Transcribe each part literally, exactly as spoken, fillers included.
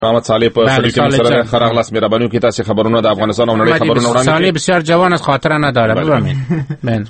محمد صالح په سړي کې سره خراغلاس مهرباني وکړئ تاسو خبرونه د افغانستان او نړۍ خبرونه وړاندې کړئ. صالح بسیار جوان است، خاطر نداره. بفرمایید. بله.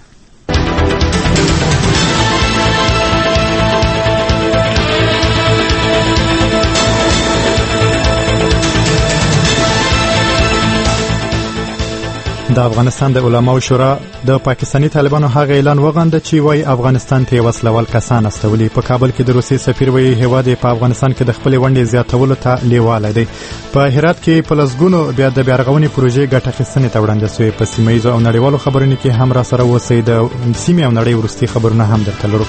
د افغانستان د علماو شورا د پاکستانی طالبانو هغه اعلان وغنده چې وای افغانستان ته وسلوال کسان استولي. په کابل کې د روسي سفیر وی هیواد په افغانستان کې د خپل ونډې زیاتولو ته لیواله دی. په هرات کې په لسګونو بیا د بیارغونې پروژې ګټه اخیستنې ته وړاندې شوې. په سیمه ییزو او نړیوالو خبرونو کې هم را سره اوسئ. د سیمې او نړۍ ورستي خبرونه هم درته لرو.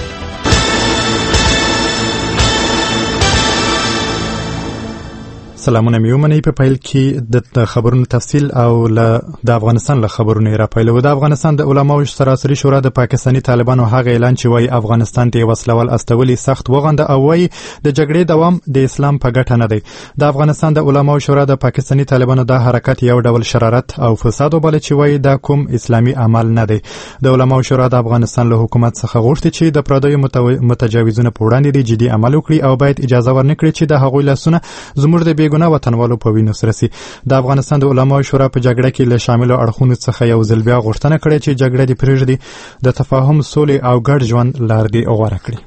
سلامونه میومنې. په پیل کې د خبرونو تفصیل او د افغانستان له خبرونو را پیلو. د افغانستان د علماو سراسري شورا د پاکستانی طالبانو هغه اعلان چې وای افغانستان ته وسلوال استولي سخت وغنده او وای د جګړې دوام د اسلام په ګټه نه دی. د افغانستان د علماو شورا د پاکستانی طالبانو د حرکت یو ډول شرارت او فساد وبل چې وای دا کوم اسلامي عمل نه دی. د علماو شورا د افغانستان له حکومت څخه غوښتي چې د پردیو متجاوزونو په وړاندې د جدي عمل وکړي او باید اجازه ورنکړي چې د هغوی لاسونه زموږ د ګنا وطنوالو په وینو سره سي. د افغانستان د علماو شورا په جګړه کې له شامل اړخونو څخه یو ځل بیا غوښتنه کړې چې جګړه د پرېږدي د تفاهم، سولې او ګډ ژوند لار دی غوړه کړي.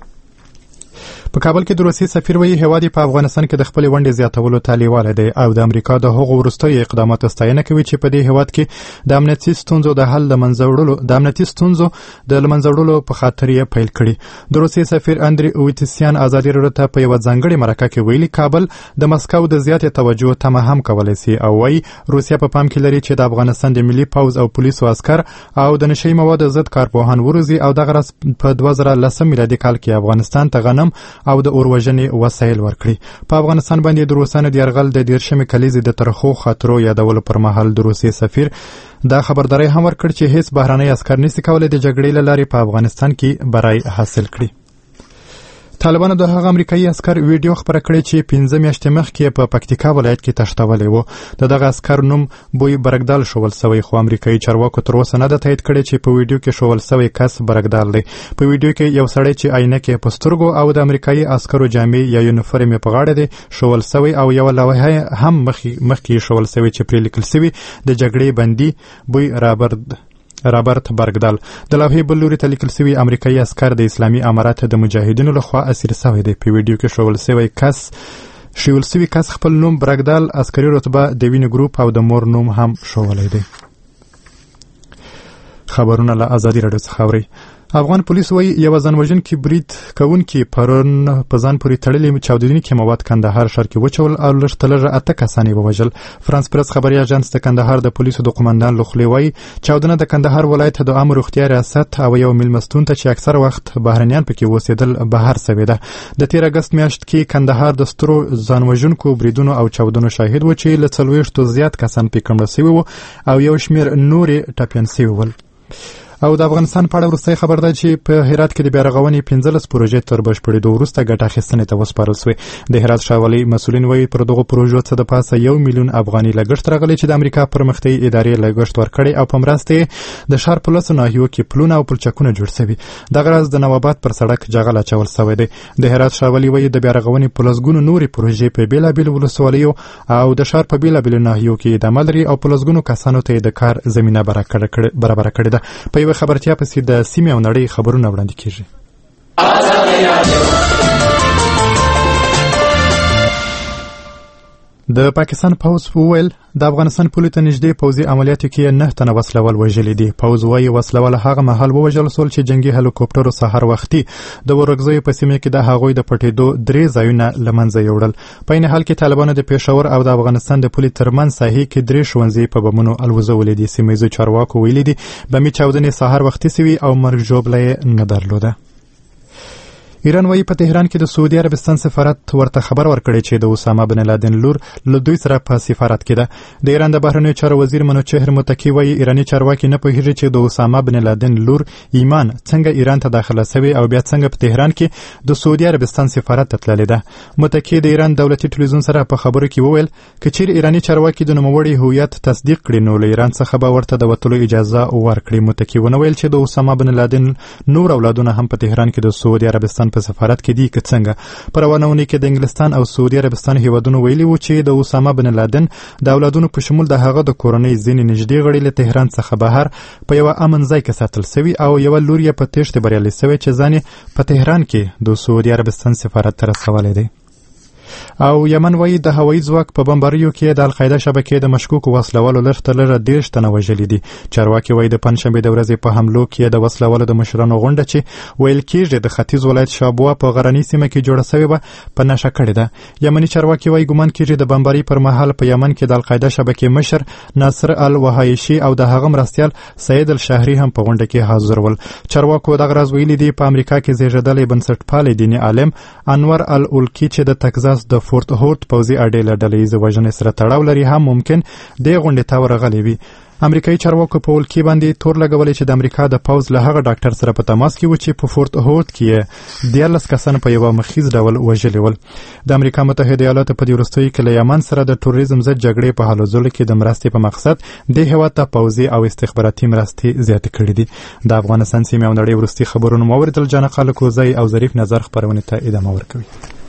په کابل کې د روسي سفیر وی هیواد په افغانستان کې د خپل ونډې زیاتولو ته لیواله دی او د امریکا د هغو وروستیو اقداماتو ستاینه کوي چې په دې هیواد کې د امنیتي ستونزو د حل د منځوړلو د امنیتي ستونزو د منځوړلو په خاطر یې پیل کړي. د روسي سفیر اندری اویتسیان ازادي راډیو ته په یو ځانګړي مرکه کې ویلي کابل د مسکو د زیاتې توجه تمه هم کولای شي او وی روسیا په پام کې لري چې د افغانستان د ملي پوز او پولیسو عسكر او د نشئی موادو ضد کارپوهان وروزي او دغه راس په دوه زره لسم میلادي کال کې افغانستان ته غنم او د اوروژنې وسایل ورکړي. په افغانستان باندې د روسانو د یرغل د دیرشمې کلیزې د ترخو خاطرو یادولو پر مهال د روسي سفیر دا خبرداري هم ورکړ چې هیڅ بهراني عسكر نشي کولای د جګړې له لارې په افغانستان کې برای حاصل کړي. طالبانو د هغه امریکایي عسكر ویډیو خبره کړې چې پنځه میاشتې مخکې په پکتیکا ولایت کې تښتولې و. د دغه عسكر نوم بوی برګدال شول سوی خو امریکایي چارواکو تر اوسه نه ده تایید کړی چې په ویډیو کې شول سوی کس برګدال دی. په ویډیو کې یو سړی چې عینکې په سترګو او د امریکایي عسکرو جامې یا یونیفورم په غاړه دی شول سوی او یو لوحه هم مخکې شول سوی چې پرې لیکل سوی د جګړې بندي بوی رابرد رابرت برګدال. د لوحې بل لوري ته لیکل سوی امریکایي عسكر د اسلامي امارات د مجاهدینو لخوا اسیر شوی دی. په ویډیو کې شول سوی کس شول سوی کس خپل نوم برګدال، عسکري رتبه د وینې ګروپ او د مور نوم هم شولی دی. خبرونه له ازادي راډیو څخه اورئ. افغان پولیس وایي یو ځانوژونکي برید کوونکي پرون په ځان پورې تړلي چاودنیکي مواد کندهار ښار کې وچول او لږ تر لږه اته کسان یې ووژل. فرانس پرس خبري اژانس د کندهار د پولیسو د قومندان له خولې وایي چاودنه د کندهار ولایت د عامه روغتیا ریاست او یو میلمستون ته چې اکثر وخت بهرنیان پکې اوسېدل بهر سوی ده. د تیر اګست میاشت کې کندهار د سترو ځانوژونکو بریدونو او چاودنو شاهد و چې له څلوېښتو زیات کسان پکې مړه سوي وو او یو شمېر نورې ټپیان سوي ول. او د افغانستان په اړه وروستی خبر ده چې په هرات کې د بیارغونې پنځلس پروژې تر بشپړېدو وروسته ګټه اخیستنې ته وسپارل سوې. د هرات ښاروالۍ مسؤلین وایي پر دغو پروژو څه د پاسه یو میلیون افغاني لګښت راغلی چې د امریکا پرمختیایي ادارې لګښت ورکړی او په مرسته یې د ښار په لسو ناحیو کې پلونه او پلچکونه جوړ سوي. دغه راز د نواباد پر سړک جغل اچول سوی دی. د هرات ښاروالۍ وایي د بیارغونې په لسګونو نورې پروژې په بېلابېلو ولسوالیو او د ښار په بېلابېلو ناحیو کې ادامه لري او په لسګونو کسانو ته د کار زمینه برابره کړې ده. په یوه خبرتیا پسې د سیمې او نړۍ خبرونه وړاندې کیږي. د پاکستان پوز وویل د افغانستان پولې ته نږدې پوځي عملیاتو کې نه تنه وسلوال وژلي دي. پوز وایي وسلوال هغه مهال ووژل سول چې جنگي هلیکوپټرو سهار وختي د ورغزیو په سیمه کې د هغوی د پټېدو درې ځایونه له منځه یوړل. په عین حال کې طالبانو د پېښور او د افغانستان د پولې ترمنځ ساحې کې درې ښوونځي په بمونو الوزولې دي. سیمه ییزو چارواکو ویلي دي بمي چاودنې سهار وختي سوي او مرګ ژوبله یې نه درلوده. ایران وایي په تهران کې د سعودي عربستان سفارت ورته خبر ورکړی چې د اسامه بن لادن لور له دوی سره په سفارت کې ده. د ایران د بهرنیو چارو وزیر منوچهر متکی وایي ایراني چارواکي نه پوهیږي چې د اسامه بن لادن لور ایمان څنګه ایران ته داخله شوی او بیا څنګه په تهران کې د سعودي عربستان سفارت ته تللې ده. متکی د ایران دولتي ټلویزیون سره په خبرو کې وویل که چیرې ایراني چارواکي د نوموړي هویت تصدیق کړي نو له ایران څخه به ورته د وتلو اجازه ورکړي. متکی ونه ویل چې د اسامه بن لادن نور اولادونه هم په تهران کې د سعودي عربستان په سفارت کې دي که څنګه. په روانه اونۍ کې د انګلستان او سعودي عربستان هیوادونو ویلي وو چې د اسامه بن لادن د اولادونو په شمول د هغه د کورنۍ ځینې نږدې غړي له تهران څخه بهر په یوه امن ځای کې ساتل سوي او یوه لور یې په تېښتې بریالی سوی چې ځان یې په تهران کې د سعودي عربستان سفارت ته رسولی دی. او یمن وایي د هوایي ځواک په بمباریو کې د القاعده شبکې د مشکوکو وسلوالو لږ تر لږه دېرش تنه وژلي دي. چارواکي وایي د پنجشنبې د ورځې په حملو کې د وسلوالو د مشرانو غونډه چې ویل کېږي د ختیځ ولایت شابوا په غرنۍ سیمه کې جوړه سوې وه په نښه کړې ده. یمني چارواکي وایي ګمان کېږي د بمبارۍ پر مهال په یمن کې د القاعده شبکې مشر ناصر الوهایشي او د هغه مرستیال سید الشهري هم په غونډه کې حاضر ول. چارواکو دغه راز ویلي دي په امریکا کې زیږېدلی بنسټپالی دیني عالم انور الولکي چې د تکزاس د فورت هورت پوځي اډې له ډلهییزې وژنې سره تړاو لري هم ممکن دې غونډې ته ورغلی وي. امریکایي چارواکو په ولکي باندې تور لګولی چې د امریکا د پوځ له هغه ډاکټر سره په تماس کې و چې په فورت هورت کې یې دیارلس کسان په یوه مخیز ډول وژلي ول. د امریکا متحده ایالاتو په دې وروستیو کې له یمن سره د ټوریزم ضد جګړې په هلو کې د مرستې په مقصد دې هېواد ته پوځي او استخباراتي مرستې زیاتې کړي دي. د افغانستان سیمې او نړۍ وروستي خبرونه مو واورېدل. جانقه الکوزی او ظریف نظر خپرونې ته ادامه ورکوي.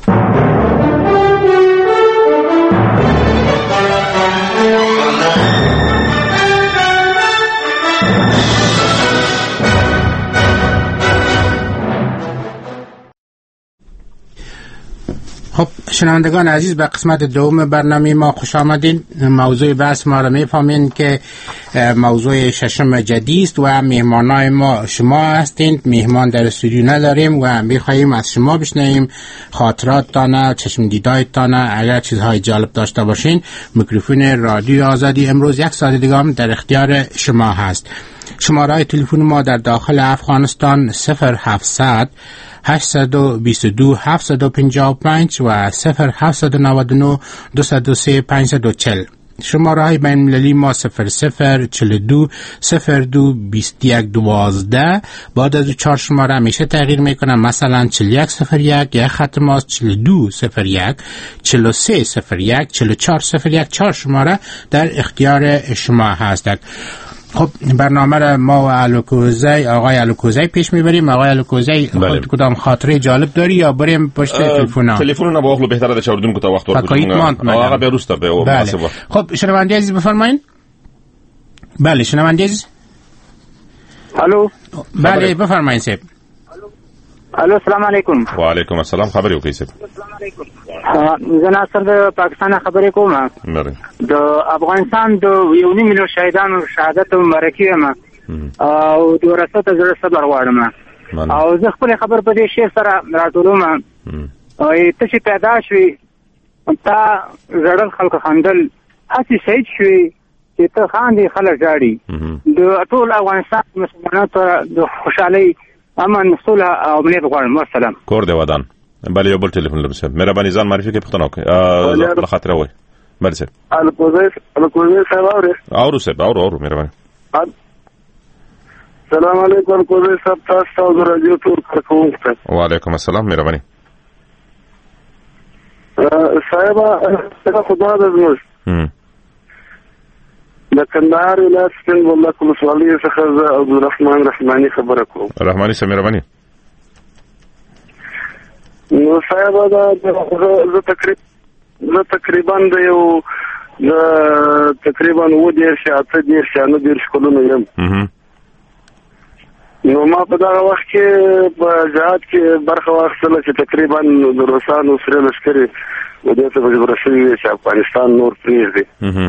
خب شنوندگان عزیز به قسمت دوم برنامه ما خوش آمدین. موضوع بحث ما را میفهمین که موضوع ششم جدید است و مهمانای ما شما هستین. مهمان در استودیو نداریم و میخواییم از شما بشنویم خاطرات تانه، چشم دیدای تانه. اگر چیزهای جالب داشته باشین میکروفون رادیو آزادی امروز یک ساعت دیگه هم در اختیار شما هست. شماره تلفن ما در داخل افغانستان صفر هفتصد هشتصد و بیست و دو هفتصد و پنجاه و پنج و صفر هفتصد و نود و نه دویست و سه پانصد و چهل. شماره های بین المللی ما صفر صفر چهل و دو صفر دو بیست و یک دوازده. بعد از چهار شماره همیشه تغییر میکنم. مثلا چهل و یک صفر یک یک خط ماست، چهل و دو صفر یک چهل و سه صفر یک چهل و چهار صفر یک. چهار شماره در اختیار شما هستند. خب برنامه را ما و الکوزی آقای الکوزی پیش میبریم. آقای الکوزی خودت کدام خاطره جالب داری یا بریم پشت تلفن؟ تلفن رو باخلو بهتره در چوردون کوتا وقت ورکویم. آقا به روستا به مناسب. خب شنونده عزیز بفرمایید. بله شنونده عزیز. الو. بله بفرمایید صاحب. الو السلام علیکم. و علیکم السلام. خبری وکړئ صاحب. زه ناصر د پاکستان خبرې کوم. د افغانستان د یو نیم میلیون شهیدانو شهادت مرکه یم او د ورثه ته زړه صبر غواړم او زه خپل خبر په دې شی سره راټولوم. او ته چې پیدا شوې تا زړل خلک خندل هسې شهید شوې چې ته خاندې خلک جاړي. د ټول افغانستان مسلمانانو ته د خوشحالۍ امن صلح او امنیت غواړم. والسلام. کور دی ودان. بله یو بل تلیفون لرم صاحب. مهرباني ځان معرفي کې پوښتنه وکړئ. خپل خاطره وایي. بله صاحب. الکوزی الکوزی صاحب اورئ؟ اورو صاحب اورو اورو مهرباني. السلام علیکم الکوزی صاحب. تاسو د رادیو ټول کارکوونکو ته وعلیکم السلام. مهرباني صاحب څنګه خدای دې زموږ د کندهار ولایت سپین بولدک ولسوالۍ څخه زه عبدالرحمن رحماني خبره کوم. رحماني صاحب مهرباني. نو صاحب دا زه تقریبا زه تقریبا د یو د تقریبا اووه دېرش اته دېرش یا نهه دېرش کلونو یم. نو ما په دغه وخت کې په جهاد کې برخه واخیستله چې تقریبا د روسانو سره لښکرې دې ته مجبوره شوي وې چې افغانستان نور پرېږدي.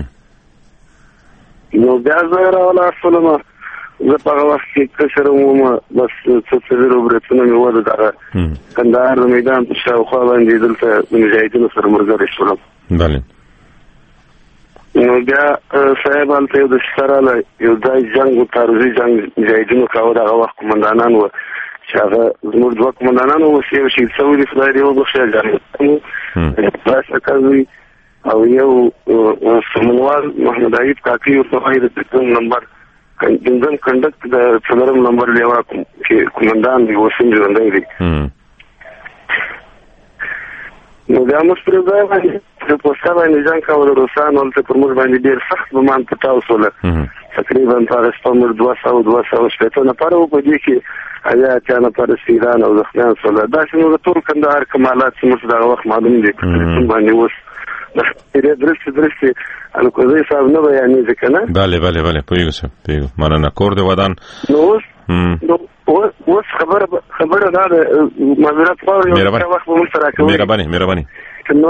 نو بیا زه راولاړ شولم. زه په هغه وخت کې کشر وم. بس څه څلور برېتونه مې وه د دغه کندهار د میدان په شاوخوا باندې دلته د مجاهدینو سره ملګری شولم. بله. نو بیا صاحب هلته یو د شراله یو ځای جنګ و تعرضي جنګ مجاهدینو کاوه. د هغه وخت قمندانان وه چې هغه زموږ دوه قمندانان وو چې یو شهید سوي دي خدای دې وبخښي جانب پاسه کوي او یو سمنوال محمد عیب کاکي ورته وایي د پنځم نمبر پنځم کنډک د څلورم نمبر لیوا چې قمندان دی اوس هم ژوندی دی. نو بیا موږ پرې ځای باندې د پوسټا باندې جنګ کاوه د روسانو. هلته پر موږ باندې ډېر سخت ګمان پټاو سوله تقریبا پاکستان مر دوه سوه دوه سوه شپږ نفر او په دې کې ایا چې نفر سیران او زخمیان سول دا چې نو ټول کندهار کمالات چې موږ دا وخت معلوم دي چې باندې وس د دې درست درست الکوزي صاحب نه بیانې ځکه نه bale bale bale پوهیږم پوهیږم مننه کور د ودان نو نو اوس خبره خبره دا معذرت غواړم یو وخت به موږ سره کوو مهرباني مهرباني نو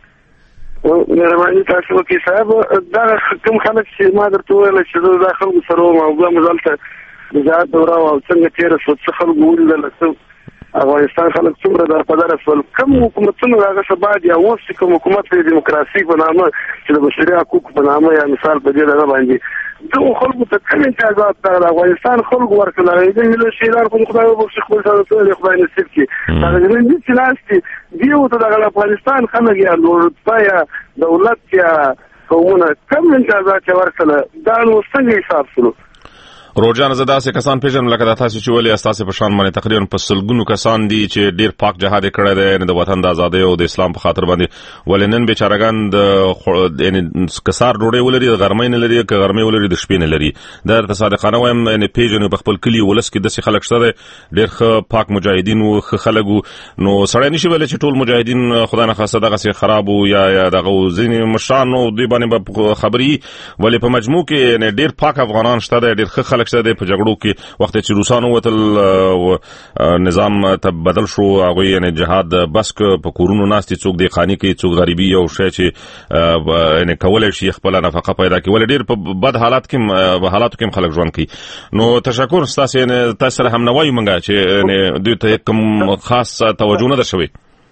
مهرباني تاسو کې صاحب دا کوم خلک چې ما درته ویل چې دا خلکو سره او موږ مزالته دا دوره او څنګه تیر شو څه خلکو ولل افغانستان خلک څومره در په در اصل کوم حکومتونه هغه سبا دي او چې کوم حکومت د دیموکراسي په نامه چې د بشري حقوقو په نامه یا مثال په دې ډول باندې دغه خلکو ته کوم امتیازات د افغانستان خلکو ورکړل دي د ملي شیران خو خدای وبخښي خپل سره ټول خدای نصیب کړي هغه دې چې ناشتي دیو ته د افغانستان خلک یا لورت یا دولت یا قومونه کوم امتیازات ورکړل دا نو څنګه حساب شلو روجان زدا سه کسان پیژن لکه تاسو چې ولې اساس په شان باندې تقریبا په سلګونو کسان دي چې ډیر پاک جهاد کړی دی د وطن د آزادۍ او د اسلام په خاطر باندې ولنن بیچارهګان د یعنی کسار ډوړې ولري د غرمې نه لري که غرمې ولري د شپې نه لري د تصادقانه وایم یعنی پیژن په خپل کلی ولس کې د سي خلک شته ډیر پاک مجاهدین او خلکو نو سړی نشي ویل چې ټول مجاهدین خدای نه خاصه دغه سي خراب او یا یا دغه ځین مشان او دی باندې خبري ولې په مجموع کې یعنی ډیر پاک افغانان شته ډیر خلک شته په جګړو کې وخت چې روسانو وتل نظام ته بدل شو هغه یعنی جهاد بس په کورونو ناستي څوک دی خاني کې څوک غریبي او شې چې یعنی کولای شي خپل نفقه پیدا کړي ول ډیر په بد حالات کې حالاتو کې خلک ژوند کوي نو تشکر تاسو تاسو هم نوای منګه چې دوی ته کوم خاص توجه نه درشوي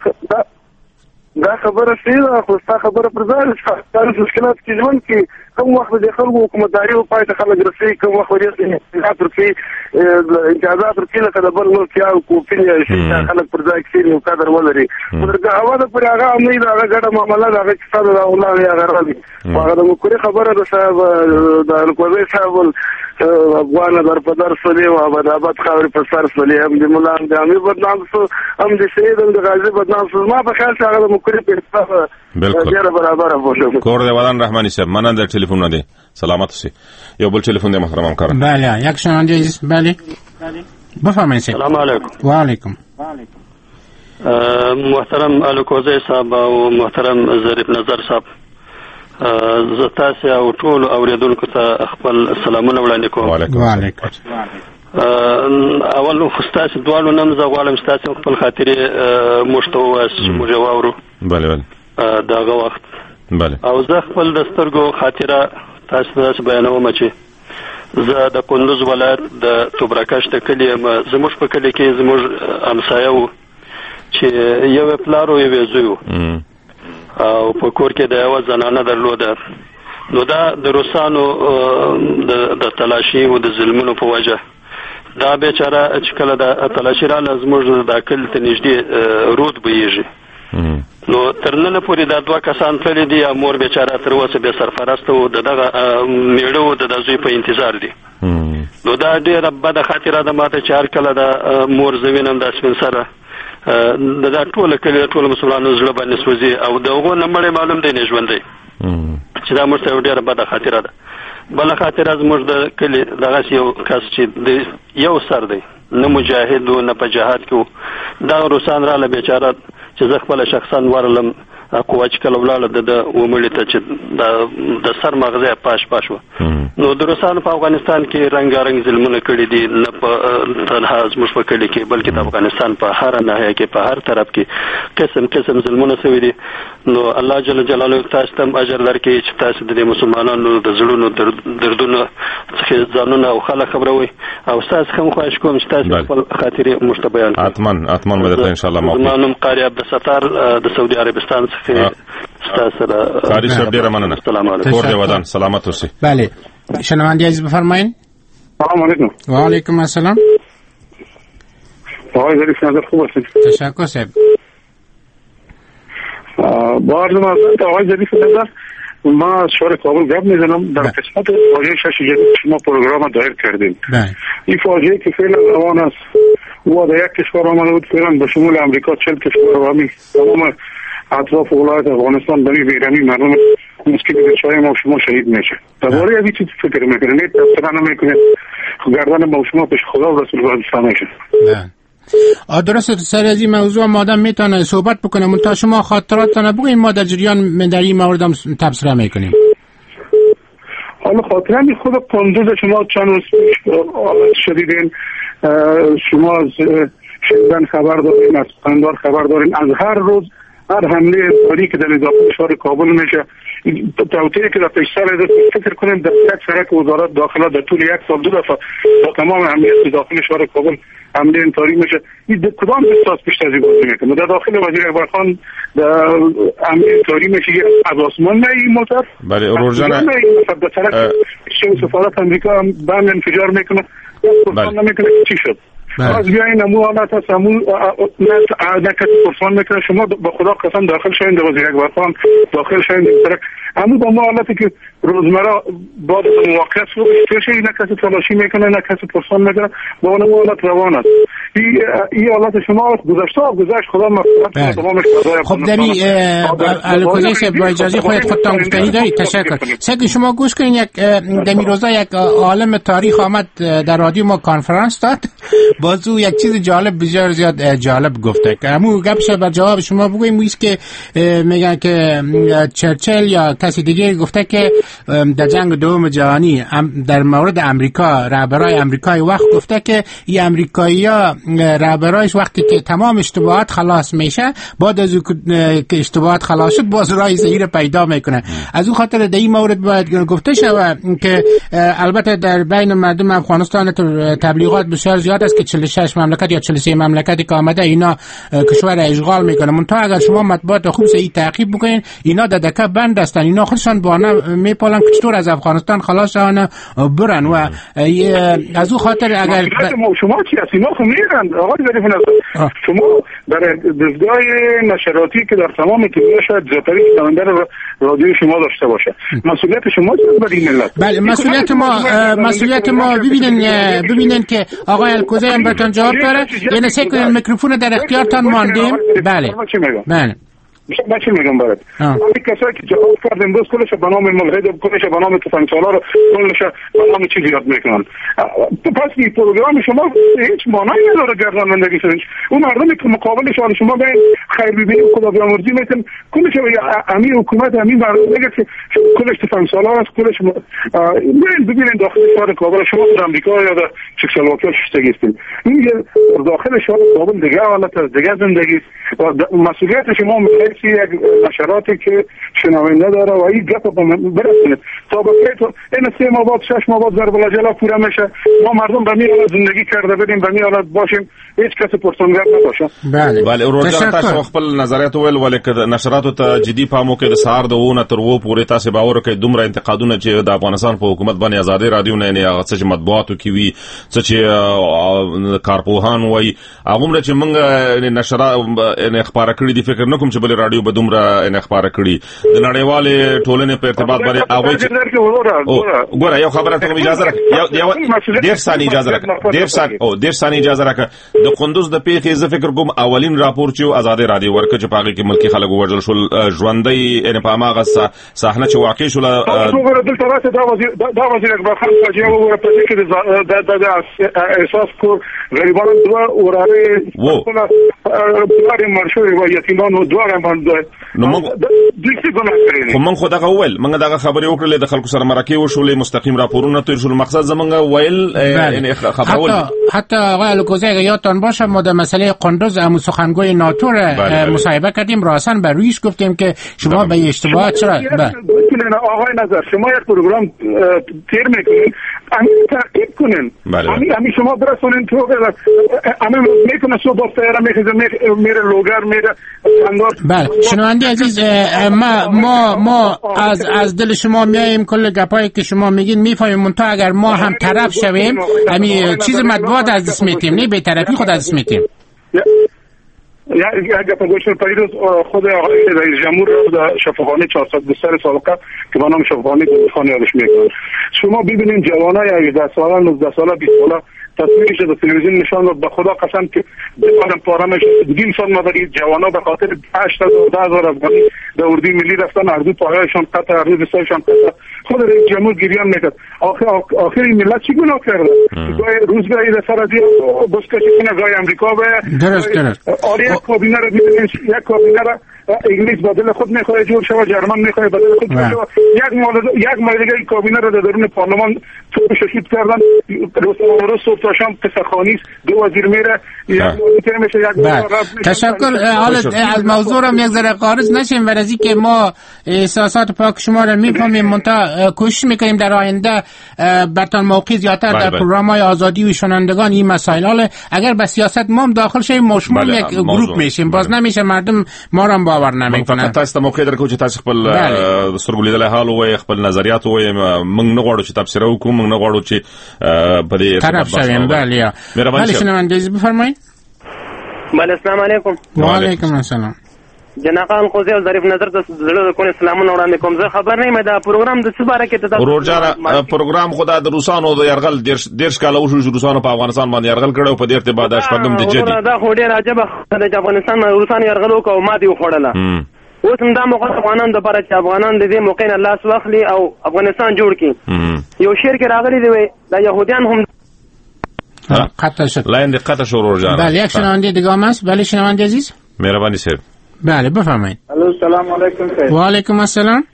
دا خبره سیده خو ستا خبره پر ځای ده چې مشکلات کې ژوند کې کوم وخت د خلکو حکومتداري او پای ته خلک رسېږي کوم وخت ورې امتیازات ورکوي امتیازات ورکوي لکه د بل ملک یا کوپین یا شي خلک پر ځای کښېني او قدر ولري خو د هوا د پورې هغه امني د هغه ګډه معامله د هغه کیسه د الله یا هغه راځي هغه د مکوري خبره ده صاحب د الکوزي صاحب افغان در په در سولې او آباد خاورې په سر سولې هم د مولا هم د امیر بدنام شو هم د شهید هم د غازي بدنام شو ما په خیال چې هغه د مکوري په حساب ډېره برابره بوشم کور د ودان رحماني صاحب مننه در تلفن نه دی سلامت اوسئ یو بل تلفن دی محترم همکارم بله یک شنونده عزیز بله بفرمایید سلام علیکم و علیکم محترم الکوزی صاحب او محترم ظریف نظر صاحب زه تاسو او ټول اوریدونکو ته خپل سلامونه وړاندې کوم وعلیکم اول خو تاسو دوالو نن زه غواړم تاسو خپل خاطرې مشته واس مجواورو بله بله داغه وخت بله او زه خپل د سترګو خاطره تاسو ته بیانوم چې زه د کندوز ولایت د توبرکش د کلی زموږ په کلی کې زموږ همسایه وو چې یو پلارو یو زوی او په کور کې د یو زنانه درلوده نو دا د روسانو د تلاشي او د ظلمونو په وجه دا بیچاره چې کله د تلاشي را لازموږ د اکل ته نږدې رود بهیږي نو ترنه پورې دا دوه کسان تللی دي مور بیچاره تر اوسه به سرفرست او دغه میړو د دزوی په انتظار دي نو دا ډیره بده خاطره ده ماته چې هر کله د مور زوینم د سپین سره دا ټول کله ټول مسلمانانو زړه باندې سوځي او دغه نمبر معلوم دی نه ژوند دی چې دا موږ ته ډیره بده خاطره ده بل خاطره زموږ د کلی دغه یو کس چې یو سر دی نه مجاهد او نه په جهاد کې دا روسان را ل بیچاره چې زه خپل شخصا ورلم قوت کله ولاله د ومړی ته چې د سر مغزه پاش پاشو نو د روسانو په افغانستان کې رنگارنګ ظلمونه کړی دي نه په تنها زموږ په کلی کې بلکې د افغانستان په هر ناحیه کې په هر طرف کې قسم قسم ظلمونه شوي دي نو الله جل جلاله تاسو ته اجر درکړي چې تاسو د مسلمانانو د زړونو دردونو څخه ځانونه او خلک خبروي او تاسو هم خواهش کوم چې تاسو خپل خاطرې مشتبيان اتمن اتمن مدته ان شاء الله موافق زمانم قاری عبد الستار د سعودي عربستان څخه تاسو قاری صاحب ډیر مننه السلام علیکم کور دی ودان سلامت اوسئ بله شنونده عزیز بفرمایید سلام علیکم و علیکم السلام آقای ظریف نظر خوب هستید تشکر صاحب با عرض معذرت آقای ظریف نظر ما از شهر کابل گپ میزنم در قسمت فاجعه شش جدید شما پروگرام دایر کردیم این فاجعه که فعلا روان است او در یک کشور آمده بود فعلا به شمول امریکا چهل کشور و همین تمام اطراف ولایت افغانستان به بیرمی مردم مسکین بچه‌های ما شما شهید میشه. درباره این چیز فکر میکنید؟ تفسیر نمیکنید. گردن ما شما پیش خدا و رسول الله اسلام میشه. نه. درسته سر از این موضوع ما آدم میتونه صحبت بکنه منتها شما خاطراتتان بگوین ما در جریان در این مورد هم تبصره میکنیم. حالا خاطرم خود قندوز شما چند روز شدیدین شما از شدن خبر دارین از قندار خبر دارین از هر روز هر حمله انسانی که در اضافه شهر کابل میشه توطئه‌ای که در پیش سر فکر کنیم در یک سرک وزارت داخله در طول یک سال دو دفعه با تمام امنیت داخل شهر کابل حمله انسانی میشه این کدام دستاز پیش تازی بازی میکنه در داخل وزیر اکبر خان حمله انسانی میشه از آسمان نه این موتر بله اورجان در سرک سفارت امریکا هم بند انفجار میکنه پرسان نمیکنه چی شد از بیاین امو حالت هست امو نه کسی پرسان میکنه شما با خدا قسم داخل شاید در وزیر اکبر خان داخل شاید در امو با ما حالتی که روزمره بعد از موقعیت رو اشترشه نه کسی تلاشی میکنه نه کسی پرسان میکنه با اون حالت روان است این حالت شما گذشته و گذشت خدا مغفرت کنه. خب دمی الکوزی سه با اجازه خودت خودتان گفتنی دارید تشکر. سید شما گوش کنین یک دمی روزا یک عالم تاریخ آمد در رادیو ما کانفرانس داد بازو یک چیز جالب بسیار زیاد جالب گفته که همون گپش بر جواب شما بگویم مویست که میگن که چرچل یا کسی دیگه گفته که در جنگ دوم جهانی در مورد امریکا رهبرای امریکای وقت گفته که این امریکایی‌ها رهبرایش وقتی که تمام اشتباهات خلاص میشه بعد از که اشتباهات خلاص شد باز راه صحیح پیدا میکنه. از اون خاطر در این مورد باید گفته شود که البته در بین مردم افغانستان تبلیغات بسیار زیاد است که چهل و شش مملکت یا چهل و سه مملکتی که آمده اینا کشور اشغال میکنه منتها اگر شما مطبوعات خوب صحیح تعقیب بکنین اینا در دکه بند هستن اینا خودشان بانه میپالن که چطور از افغانستان خلاص شون برن و از اون خاطر اگر شما چی هستی ما خب میرن آقای ظریف نظر شما در دستگاه نشراتی که در تمام دنیا شاید زیادترین شنونده رادیو شما داشته باشه مسئولیت شما چیه برای این ملت؟ بله مسئولیت ما مسئولیت ما ببینین ببینین که آقای الکوزی هم براتون جواب داره یعنی سه کنین میکروفون در اختیارتان ماندیم. بله بله من چی میگم برات این کسایی که جواب کردن امروز کلش به نام ملحد کلش به نام تفنگسالار کلش به نام چیزی یاد میکنن پس این پروگرام شما هیچ معنی نداره گردانندگی شدن اون مردمی که مقابلش حال شما به خیر ببینید خدا بیامرزی میتون کلش امی حکومت امی مردم میگه که کلش تفنگسالار است کلش ببینید ببینید داخل شهر کابل شما در امریکا یا در چکسلواکی شستگی هستید این داخل شهر کابل دیگه حالت دیگه زندگی مسئولیت شما سی یک نشراتی که شنونده داره و این گپ برسونید تا بقیه تو این سه ماه بعد شش ماه بعد ضرب الجلا پوره میشه ما مردم به میال زندگی کرده بدیم به میال باشیم هیچ کسی پرسنگر نباشه. بله بله ورجان تاسو خپل نظریات ول ولیک نشراتو ته جدي پامو کې د سهار د وونه تر وو پورې تاسو باور کوي دومره انتقادونه چې د افغانستان په حکومت باندې ازادي رادیو نه نه هغه څه مطبوعاتو کې وی څه چې کارپوهان وای هغه چې موږ نشرات نه خبره کړې دي فکر نه کوم چې بل رادیو به دومره نه خبره کړي د نړیوالې ټولنې په ارتباط باندې هغه ګوره یو خبره ته اجازه راک یو ډیر ثانیه اجازه راک ډیر ثانیه او ډیر ثانیه اجازه راک د قندوز د پیښې ز فکر کوم اولین راپور چې آزادي رادیو ورکه چې پاګه کې ملکی خلک وژل شول ژوندۍ ان په ماغه صحنه چې واقع شول وګوره دلته راته دا وزیر دا وزیر اکبر خان چې یو وګوره په دې کې د د احساس کو غریبانو دوه وراره خپل بلاري مرشوي و یتیمانو دوه باندې نو موږ خو موږ خو دغه ویل موږ دغه خبرې وکړلې د خلکو سره مرکه وشولې مستقیم راپورونه تیر شول مقصد زمونږ ویل یعنی خبرول حتی آقای الکوزی یادتان باشه ما در مسئله قندوز هم سخنگوی ناتو مصاحبه کردیم راسن بر رویش گفتیم که شما به اشتباهات چرا آقای نظر شما یک پروگرام تیر میکنین همین تعقیب کنین همین شما برسونین تو همین میکنه صبح با سیاره میخیزه میره لوگر میره بله شنونده عزیز ما ما ما از از دل شما میایم کل گپایی که شما میگین میفهمیم منتها اگر ما هم طرف شویم همین چیز مطبوعات از دست میتیم نه به طرفی خود از دست میتیم یا اگر پگوشن پیروز خود آقای رئیس جمهور در شفاخانه چهارصد و بیست سالقه که به نام شفاخانه خانه یادش میکنه شما ببینید جوانای هجده ساله نوزده ساله بیست ساله تصویرش در تلویزیون نشان داد. به خدا قسم که دیوان پارمش دین سال مداری جوانا به خاطر هشت هزار ده هزار افغانی در اردوی ملی رفتن، اردو پایهایشان قطع، اردو دستایشان قطع. خود رئیس جمهور گریان میکرد. آخر آخر این ملت چی گناه کرده؟ گاهی روزگاهی در سرازی بسکشی کنه، گاهی امریکا به درست درست آره یک کابینه را می‌بینید، یک کابینه را انگلیس بدل خود میخواد جور شود، جرمن میخواد بدل خود جور شود. یک مورد یک مورد دیگه کابینه را در درون پارلمان تو شهید کردن. روز صبح تا شام قصه‌خوانی، دو وزیر میره، یک مورد میشه یک. تشکر. حالا از موضوع را یک ذره خارج نشیم و از اینکه ما احساسات پاک شما را میفهمیم، منتها کوشش میکنیم در آینده برتان موقعی زیادتر در پروگرام‌های آزادی و شنوندگان این مسائل. حالا اگر به سیاست ما هم داخل شیم، ما شما یک گروپ میشیم، باز نمیشه مردم ما را باور نمیکنه. فقط تاسو ته موقع درکو چې تاسو خپل سترګو لیدل حال وای، خپل نظریات وای، موږ نه غواړو چې تفسیر وکړو، موږ نه غواړو چې په دې طرف شویم. بله بله شنونده بفرمایید. بله السلام علیکم. و علیکم السلام. جناقان خو زه ظریف نظر د زړه کو سلامونه وړاندې کوم. زه خبر نه یم دا پروګرام د څه باره کې ته ورور جان پروګرام خدا د روسانو د يرغل دیرش کاله وشو، روسانو په افغانستان باندې يرغل کړو، په دې ارتباط د شپږم د جدي دا خو ډیر عجب د افغانستان روسانو يرغل وکاو، ما دی خوړله. اوس هم دا موقع افغانان د لپاره چې افغانان د دې موقع نه لاس واخلي او افغانستان جوړ کړي. یو شعر کې راغلی دی دا يهوديان هم قطع شد. لاین د قطع شو ورور جان. بله یک شنونده دیگه هم هست. بله شنونده عزیز مهربانی صاحب. بله بفرمایید. الو سلام علیکم صاحب. و علیکم السلام.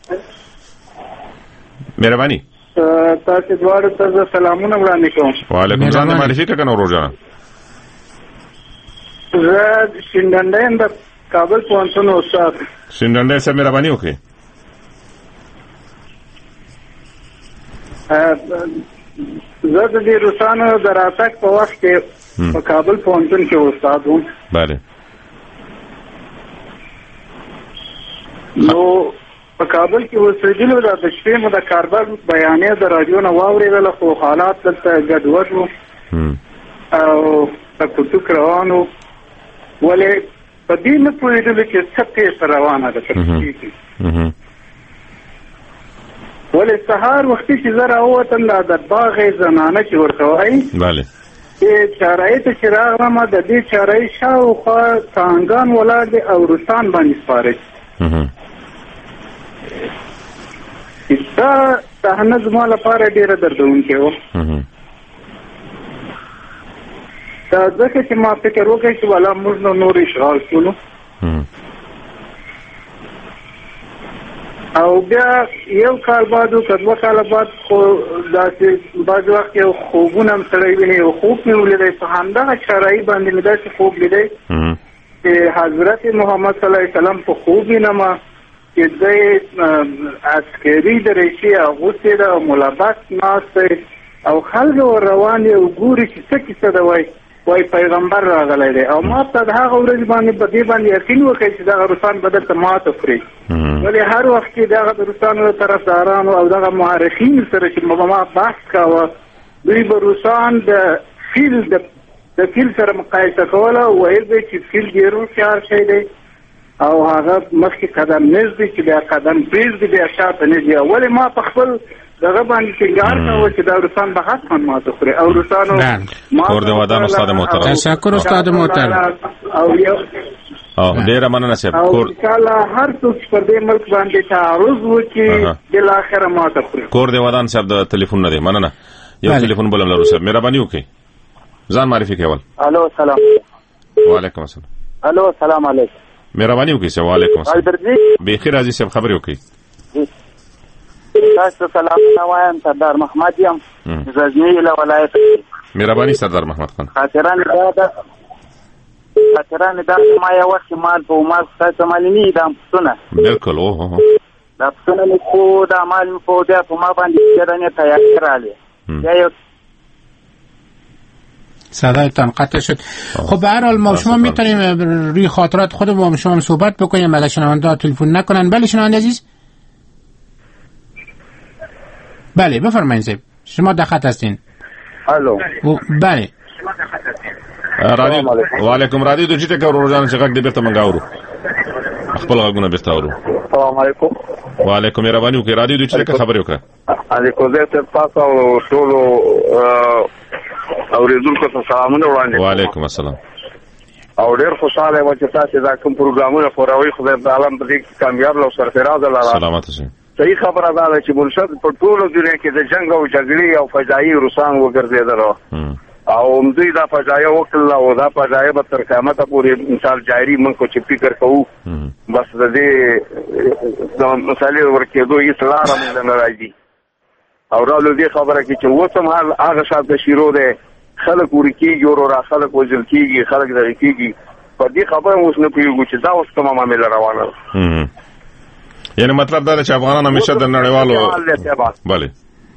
مهربانی. تاسو دواړو ته سلامونه وړاندې کوم. و علیکم السلام. معرفي کنه ورور جان. زه شینډنډه د کابل پوهنتون استاد. شینډنډه صاحب مهرباني وکړئ. زه د دې روسانو د راتګ په وخت کې په کابل پوهنتون کې استاد وم. بله. نو په کابل کې اوسېدلو د شپې مو د کاربار بیانې د رادیو نه واورېدل، خو حالات دلته ګډوډ وو او تکوتک روانو، ولې په دې نه پوهېدلو چې څه پیښه روانه ده. ولې سهار وختي چې زه راووتم دا د باغې زنانه چې ورته وایي بله دې چارایي ته چې راغلم د دې چارایي شاوخوا څانګان ولاړ دي او روسان باندې سپاره دا صحنه زما لپاره ډېره دردونکې وه. دا ځکه چې ما فکر وکړ چې والا موږ نو نور اشغال کولو او بیا یو کال بعد او دوه کاله بعد خو داسې بعض وخت یو خوبونه هم سړی ویني. یو خوب مې ولیدی په همدغه چارایي باندې مې داسې خوب لیدی چې حضرت محمد صلی الله علیه وسلم په خوب وینم چې دی عسکري درېشي اغوستې ده او ملبس ناست دی او خلک ور روان دي او ګوري چې څه کیسه ده، وایي وایي پیغمبر راغلی دی. او ما ته د هغه ورځ باندې په دې باندې یقین وکړی چې دغه روسان به درته ماته خوري. ولې هر وخت کې دغه د روسانو طرفدارانو او دغه مورخین سره چې ما بحث کاوه، دوی به روسان د فیل د فیل سره مقایسه کوله او ویل به چې فیل ډېر هوښیار شی دی او هغه مخکې قدم نږدې چې بیا قدم پرېږدي بیا شاته نه ځي. ولې ما په خپل دغه باندې ټینګار کاوه چې دا روسان به حتما ماته خوري او روسانو کور د ودان استاد محترم. تشکر استاد محترم. او یو او ډېره مننه صاحب. کور انشاءالله هر څوک چې پر دې ملک باندې تعرض وکړي بالاخره ماته خوري. کور د ودان صاحب د ټلیفون نه دی. مننه. یو ټلیفون بلم لرو صاحب، مهرباني وکړئ ځان معرفي کول. الو سلام. وعلیکم السلام. الو سلام علیکم. مهرباني وکړئ صاحب. وعلیکم السلام. بخیر راځي صاحب خبرې وکړئ. تاسو سلام وایم. سردار محمد یم غزنی له ولایت. مهرباني سردار محمد خان. خاطران دا خاطران دا ما یو وخت مال په مال تاسو مالینی دا پسونه بالکل او هو دا پسونه مې کو دا مال په دا په ما باندې چرانه تیار کړاله. یا یو صدایتان قطع شد. خب به هر حال ما شما میتونیم روی خاطرات خود با شما صحبت بکنیم اگر شنونده ها تلفن نکنن. بله شنونده عزیز. بله بفرمایید صاحب شما در خط هستین. الو بله رادیو. وعلیکم. رادیو د چټه کورو روزانه څنګه دې بیرته منګاورو خپل غوونه بیرته اورو. السلام علیکم. وعلیکم مهرباني وکړئ. رادیو د چټه خبرې وکړه. علیکم زه تاسو او ټول اوریدونکو ته سلامونه وړاندې کوم. وعلیکم السلام. او ډېر خوشاله یم چې تاسو دا کوم پروګرامونه خوروي. خدای تعالی په دې کې کامیاب او سرفراز لاره. سلامت اوسئ. صحیح خبره ده چې مرشد په ټولو دنیا کې د جنگ او جګړې او فضایي روسان وګرځېدل او دوی دا فضایي وکړل او دا فضایي به تر قیامت پورې مثال جاری موږ کو چې فکر کوو بس د دې د مسالې ورکېدو هیڅ لاره موږ نه راځي. او راولو دې خبره کې چې اوس هم حال هغه شاته شیرو دی خلک ورکېږي او را خلک وژل کېږي خلک دغه کېږي په دې خبره اوس نه پوهېږو چې دا اوس کومه معامله روانه ده. یعنی مطلب دا چې افغانان همیشه د نړیوالو بله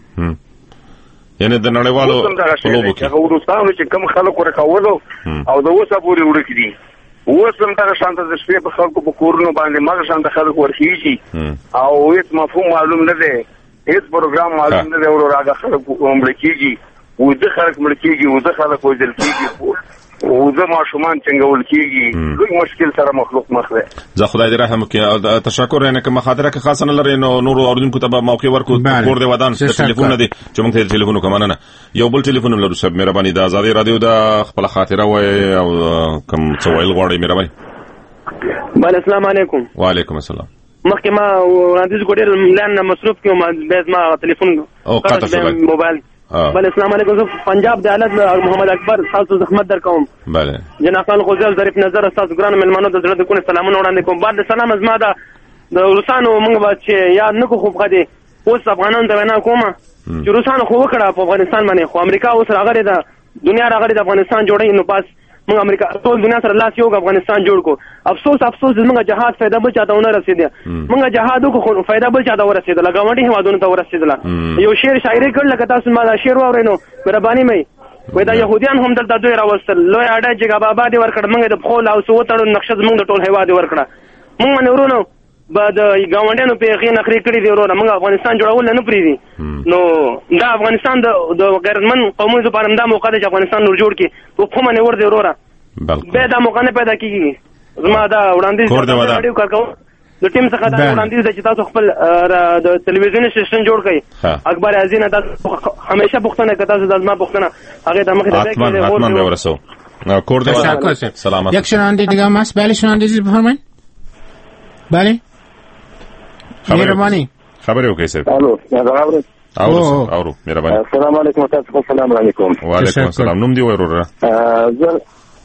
یعنی د نړیوالو په لوبو کې هغه روسانو چې کوم خلک ورکولو او د اوسه پورې ورک دي اوس هم دغه شانته د شپې په خلکو په کورونو باندې مغه شانته خلک ورخیږي او هیڅ مفهوم معلوم نه دی هیڅ پروګرام معلوم نه دی او راغه خلک مړ کېږي او د خلک مړ کېږي او د خلک وژل کېږي او د ماشومان څنګهول کېږي لوی مشکل سره مخلوق مخ دی. زه خدای دې رحم وکړي. تشکر رانه که مخاطره که خاصه نه لري نو نور اوردونکو ته به موقع ورکو کور دی ودان ټلیفون نه دی چې موږ ته ټلیفون کوم نه یو بل ټلیفون لرو سب مهرباني د آزادي رادیو د خپل خاطره وای او کوم څه ویل غواړي مهرباني. بل السلام علیکم. وعلیکم السلام. مخکې ما وړاندیز کوډر لاین مصروف کیو ما به ما ټلیفون او قطع شو موبایل. بل السلام علیکم. پنجاب د حالت محمد اکبر تاسو زحمت درکوم. بله جناب خان غزل ظریف نظر تاسو ګران ملمنو د زړه د کو سلامونه وړاندې کوم. بعد سلام از ما د روسانو موږ به چې یاد نکو خوب غدي اوس افغانانو ته وینا کومه چې روسانو خو وکړه په افغانستان باندې خو امریکا اوس راغلی ده دنیا راغلی د افغانستان جوړې نو پاس موږ امریکا ټول دنیا سره لاس یو افغانستان جوړ کو. افسوس افسوس موږ جهاد فائدہ بل چاته نه رسیدي موږ جهاد کو خو فائدہ بل چاته ورسیدل لګاونډي هوادونو ته ورسیدل. یو شعر شاعري کړل لکه تاسو ما دا شعر واورینو مهرباني مې وای دا يهوديان هم دلته دوی راوستل لوی اډه چې بابا دې ورکړ موږ د خپل او سو تړو نقشه موږ د ټول هوا دې ورکړه موږ باندې ورونو بعد گاونډیانو په غي نخري کړی دی ورونه موږ افغانستان جوړول نه پریدي نو دا افغانستان د غیرمن قومونو لپاره دا موقع ده چې افغانستان نور جوړ کی په کومه نه ور دی وروره به دا موقع نه پیدا کیږي. زما دا وړاندیز ویډیو کارکو د ټیم څخه دا وړاندیز چې تاسو خپل د ټلویزیونی سیسټم جوړ کړئ. اکبر عزیز نه تاسو همیشه پښتنه کته تاسو د ما پښتنه هغه د مخه ده کې اتمن به ورسو کور دې سلامت. یک شنونده دیگه هم هست. بله شنونده عزیز بفرمایید. بله مهربانی خبر یو کیسه. الو جناب اورو اورو مهرباني. السلام علیکم تاسو سلام علیکم. وعلیکم السلام. نوم دی وروره. زه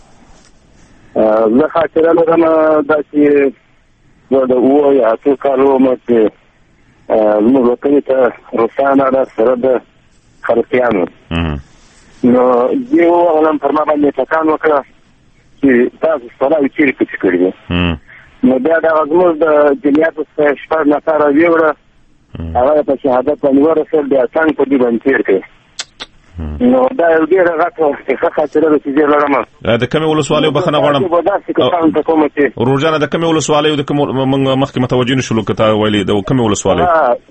زه خاطره لرم دا چې د اوه یا څو کالو مخکې موږ وکړی ته روسانه را سره د خلقیانو نو یې وویل پر ما باندې ټکان وکړه چې تاسو سلاوي چیرې پټې کړي دي نو بیا دغه زموږ د جمعیاتو څخه شپږ نفره ویوړه هغه په شهادت باندې ورسېدل بیا څنګه په دې باندې تېر کړي نو دا یو ډېر غټه ښه خاطره ده چې زه لرم. د کومې ولسوالۍ بخښنه غواړم ورورجانه د کومې ولسوالۍ د کوم موږ مخکې متوجه نه شولو که تا ویلې د کومې ولسوالۍ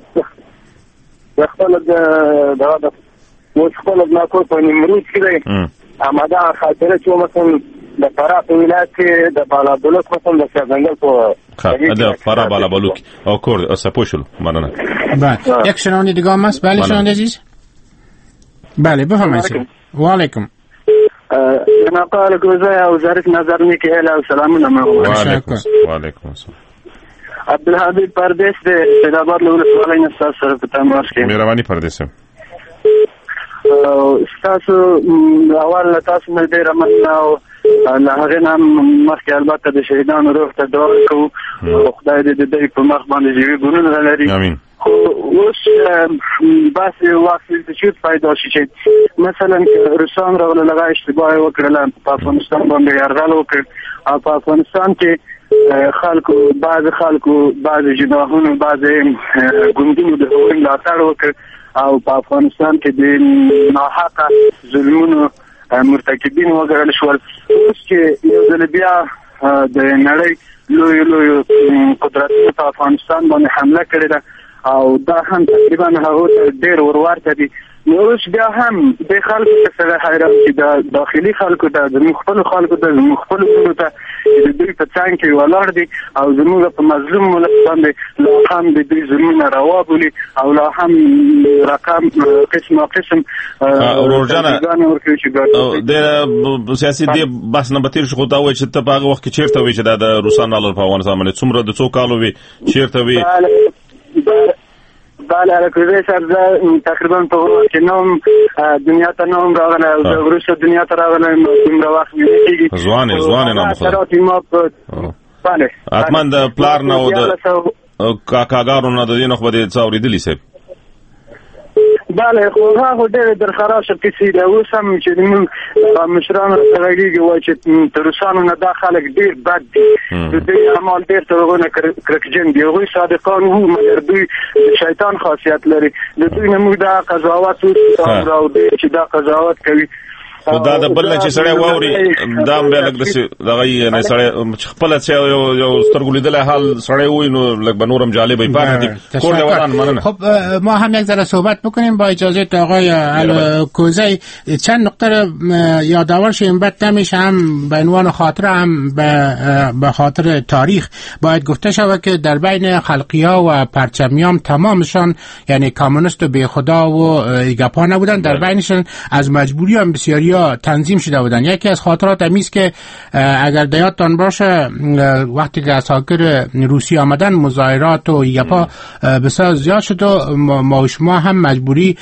د خپله د اوس خپله زما کور په نیمروز کې دی همدا خاطره چې مثلا د فراه په ولایت کې د بالابلوک مثلا د شاهزنګل په د فراه بالابلوک او کور سپو شولو مننه. بله یک شنونده دیگه هم هست. بله شنونده عزیز. بله بفرمایید. و علیکم. جناب الگوزای او ظریف نظر میکهل او سلامونه ما. و علیکم و علیکم السلام. عبدالحبیب پردیس د سیدآباد له ولسوالۍ نه تاسو سره په تماس کې. مهرباني پردیس. تاسو اول تاسو مې ډېر مننه او له هغې نه مخکې البته د شهیدانو روح ته دعا کوو او خدای دې د دوی په مخ باندې ژوي ګلونه لري. امین. خو اوس بس وخت چې پیدا شي چې مثلا روسان راغله لغه اشتباه وکړله په افغانستان باندې یرغل وکړ او په افغانستان کې خلکو بعض خلکو بعض جناحونو بعض ګوندونو د هغوی ملاتړ وکړ او په افغانستان کې د ناحقه ظلمونو مرتکبین وګرځول شول. اوس چې یو ځل بیا د نړۍ لوی لوی قدرتونو په افغانستان باندې حمله کړې ده او دا هم تقریبا هغه ډېر ورورته دي نو بیا هم د خلکو سره حیران چې د داخلي خلکو ته د مختلفو خلکو ته د مختلفو ته د دوی په څنګ کې ولاړ دي او زموږ په مظلوم ملت باندې لا هم د دوی ظلمونه روا بولي او لا هم رقم قسم قسم ورجانه د سیاسي دی بس نه بتیر شو ته وای چې ته په هغه وخت کې چیرته وای چې د روسانو له په افغانستان باندې څومره د څو کالو وی چیرته وی بله راکوزه سر تقریبا په چې نوم دنیا ته نوم راغله او د روسو دنیا ته راغله دومره وخت کېږي ځوان ځوان نه مخه بله اتمن د پلار نه او د کاکاګارو نه د دینه خو به تصوري دي سه بله خو هغه ډېر در خراش کیسې دا اوس هم چې موږ مشرانو غږیږي وایي چې ترسانو نه دا خلک ډېر بد دي د دې اعمال ډېر ترغونه کرکجن دي هغوی صادقان وو مګر دوی شیطان خاصیت لري د دوی نه موږ دا قضاوت راو دی چې دا قضاوت کوي خو دا د بل چې سړی واوري دا به لګ دسي دغه نه سړی خپل چې یو سترګو لیدل حال سړی وای نو لګ بنورم جالبې پاتې کور له وران مننه. خب ما هم یک ذره صحبت بکنیم با اجازه آقای الکوزی. چند نکته یادآور شیم بعد نمیشه هم به عنوان خاطره هم به خاطر تاریخ باید گفته شود که در بین خلقی‌ها و پرچمیام تمامشان یعنی کمونیست و بی خدا و گپا نبودن، در بینشان از مجبوری هم بسیاری تنظیم شده بودن. یکی از خاطرات امیز که اگر دیادتان باشه وقتی که اساکر روسی آمدن مظاهرات و یپا بسیار زیاد شد و ما و شما هم مجبوری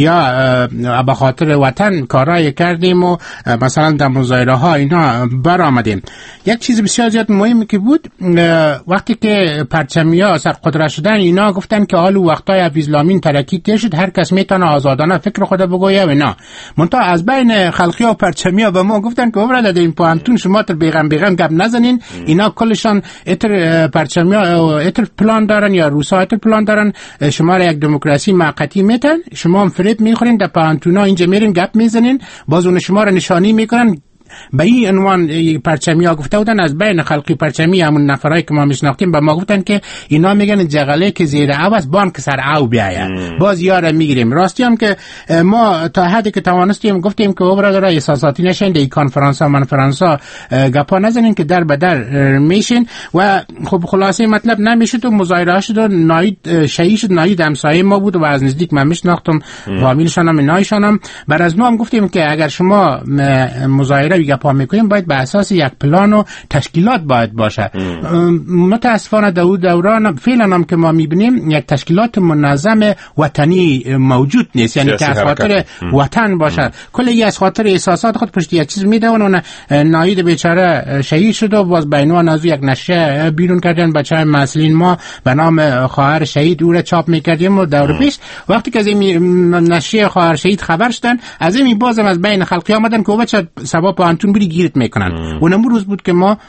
یا به خاطر وطن کارای کردیم و مثلا در مظاهره ها اینا بر آمدیم. یک چیز بسیار زیاد مهمی که بود وقتی که پرچمی ها سر قدرت شدن اینا گفتن که حال وقتای حفیظ لامین ترکی تیر شد، هر کس میتونه آزادانه فکر خود بگویه و اینا. منتها از بین خلقی ها و پرچمی ها به ما گفتن که برادر در این پوانتون شما تر بیغم بیغم گپ نزنین، اینا کلشان اتر پرچمی ها اتر پلان دارن یا روسا اتر پلان دارن شما را یک دموکراسی موقتی میتن، شما هم فریب میخورین در پوانتون ها اینجا میرین گپ میزنین، باز اون شما را نشانی میکنن. به این عنوان پرچمی ها گفته بودن از بین خلقی پرچمی همون نفرایی که ما میشناختیم به ما گفتن که اینا میگن جغله که زیر او است بان که سر او بیاید، باز یاره میگیریم. راستی هم که ما تا حدی که توانستیم گفتیم که برادر احساساتی نشین در کانفرانس ها منفرانس ها گپا نزنین که در به در میشین و خب خلاصه مطلب نمیشد و مظاهره شد و ناید شهید شد. ناید همسایه ما بود و از نزدیک من میشناختم، فامیلشان هم نایشان هم. بر از نو هم گفتیم که اگر شما مظاهره گپا میکنیم باید به اساس یک پلان و تشکیلات باید باشه. متاسفانه دو دوران فعلا هم که ما میبینیم یک تشکیلات منظم وطنی موجود نیست، یعنی که از خاطر وطن باشه کلی از خاطر احساسات خود پشت یک چیز میدون. اون ناید بیچاره شهید شد و باز به عنوان از یک نشریه بیرون کردن بچهای مسئولین ما به نام خواهر شهید او را چاپ میکردیم و دور پیش وقتی که از این نشریه خواهر شهید خبر شدن از این بازم از بین خلقی آمدن که بچه سبب انتون بری گیرت میکنن. اونم روز بود که ما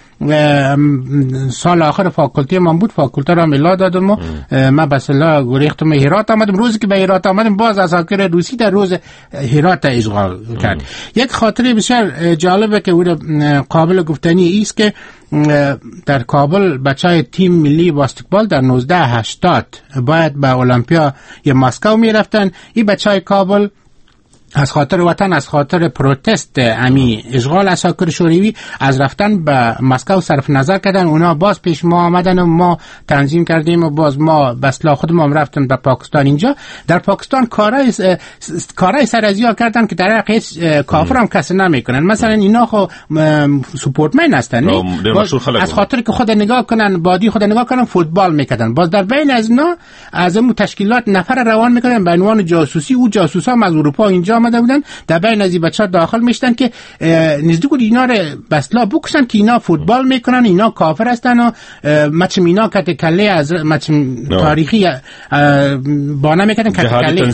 سال آخر فاکولته ما بود، فاکولته را ملا دادم و ما بس الله گریختم هرات آمدم. روزی که به هرات آمدم باز اساکر روسی در روز هرات اشغال کرد. یک خاطره بسیار جالبه که اون قابل گفتنی است که در کابل بچهای تیم ملی باسکتبال در نوزده هشتاد باید به المپیا یا مسکو میرفتن. این بچهای کابل از خاطر وطن، از خاطر پروتست امی اشغال اساکر شوروی از رفتن به مسکو صرف نظر کردن. اونا باز پیش ما آمدن و ما تنظیم کردیم و باز ما بسلا خودمون رفتن به پاکستان. اینجا در پاکستان کارای کارای سرازیا کردن که در حقیقت کافر هم کس نمیکنن. مثلا اینا خو سپورتمن هستن، از خاطر که خود نگاه کنن بادی خود نگاه کنن فوتبال میکردن. باز در بین از اینا از اون تشکیلات نفر روان میکردن به عنوان جاسوسی. او جاسوسا از اروپا اینجا آمده بودن، در بین از این بچه ها داخل میشتن که نزدیک بود اینا رو بسلا بکشن که اینا فوتبال میکنن، اینا کافر هستن و مچم اینا کت کله از مچم تاریخی بانه میکردن کت کله.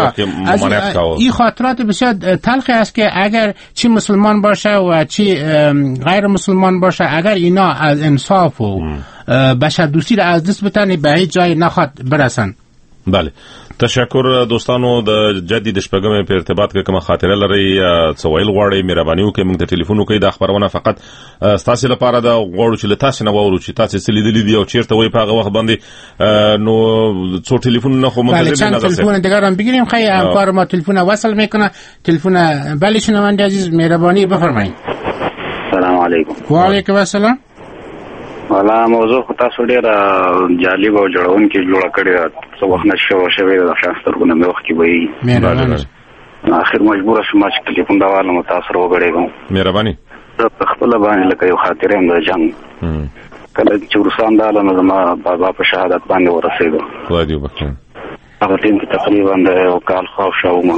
این خاطرات بسیار تلخی است که اگر چی مسلمان باشه و چی غیر مسلمان باشه اگر اینا از انصاف و بشر دوستی را از دست بتن به هیچ جای نخواد برسن. بله تشکر دوستانو د جدي د شپږمې په ارتباط کې کوم خاطره لري څه ویل غواړي مهرباني وکړئ موږ ته ټلیفون وکړئ د خبرونه فقط تاسو لپاره دا غواړو چې تاسو نه وورو چې تاسو څه لیدلې دي او چیرته وای په هغه وخت باندې نو څو ټلیفون نه خو منتظر نه تلفن دیگر هم بگیریم خیلی همکار ما تلفن وصل میکنه تلفن بله شنونده عزیز مهربانی بفرمایید. سلام علیکم. و علیکم السلام. والا موضوع خو تاسو ډیر جالب او جوړون کې جوړ کړی څو وخت نشو شوی د شاسترګونه مې وخت کې وای مهرباني اخر مجبور شوم چې ټلیفون دا والله متاثر وګړم مهرباني په خپل باندې لکه یو خاطره هم د جنگ کله چې روسان داله نو ما بابا په شهادت باندې ورسېدو خدای دې وبخښي هغه ټیم کې تقریبا د وکال خو شوم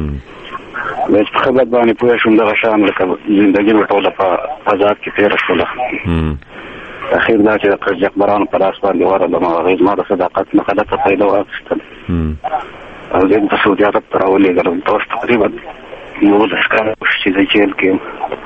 مې په خبرت باندې پوه شوم دغه شان لکه ژوندۍ ټوله په فضا کې تیر شوله اخیر دا چې د قرجقبران په لاس باندې ورغلم هغه زما د صداقت نه غلطه فایده واخیستل او زه د سعودي عرب ته راولېږلم تاسو تقریبا یولس کاله چې زه جیل کې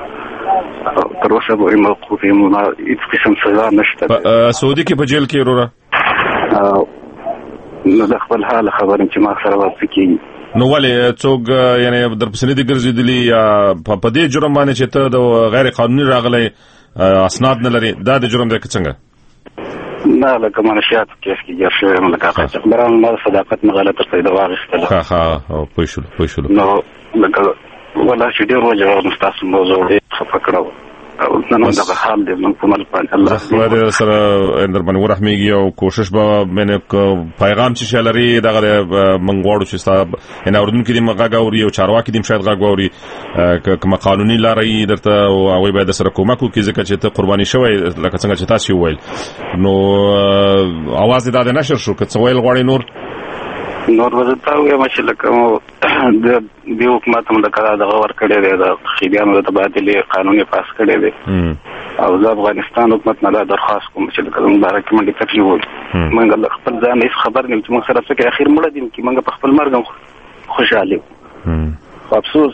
تر اوسه پورې موقوف یم هېڅ قسم سزا نشته سعودي کې په جیل کې وروره نو د خپل حال خبر چې ما سره ورته کېږي نو ولې څوک یعنی درپسې دي ګرځېدلي یا په دې جرم باندې چې ته د غیر قانوني راغلی اسناد نه لري دا د جرم دی که څنګه نه لکه منشیات کیس کې ګیر شوی یم لکه قاچاقبران ما صداقت نه غلطه فایده واخیستله ښه ښه پوه شولو پوه شولو نو لکه والله چې ډېر وجه ستاسو موضوع ډېر خفه کړی او نن دغه حال دی موږ په مل باندې الله خدای دې سره اندر باندې ورحمېږي او کوشش به مې پیغام چې لري دغه موږ غواړو چې ستا ان اردن کې دې غږ اوري او چارواکي دې شاید غږ اوري کوم قانوني لارې درته او هغوی باید سره کومک وکړي ځکه چې ته قرباني شوی لکه څنګه چې تاسو وویل نو اواز دې دا نشر شو که څه ویل غواړي نور نور وزتا وایم چې لکه د دې حکومت هم د کړه دغه ور کړی دی د خیبیانو د تبادلې قانون پاس کړی دی او د افغانستان حکومت نه درخواست کوم چې د کلم بارک منډي تکلیف وي موږ خپل ځان هیڅ خبر نه چې موږ سره څه کې اخر مړ دي چې موږ په خپل مرګ خوشاله یو افسوس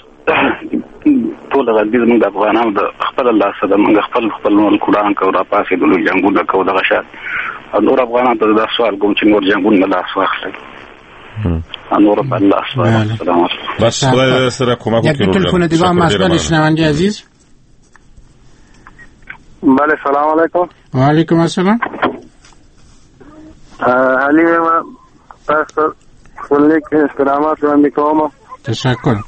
ټول غږ موږ د افغانانو د خپل الله سره موږ خپل خپل نور کډان کو را پاسې د لوی جنگونو کو دغه شات نور افغانانو ته د سوال کوم چې نور جنگونه لاس واخلي انور بالله السلام علیکم بس خدای سره کومک وکړي یک تلفن دیگه هم از دل شنونده عزیز بله سلام علیکم و علیکم السلام علی ما پس خلیک استرامات رو میکنم تشکر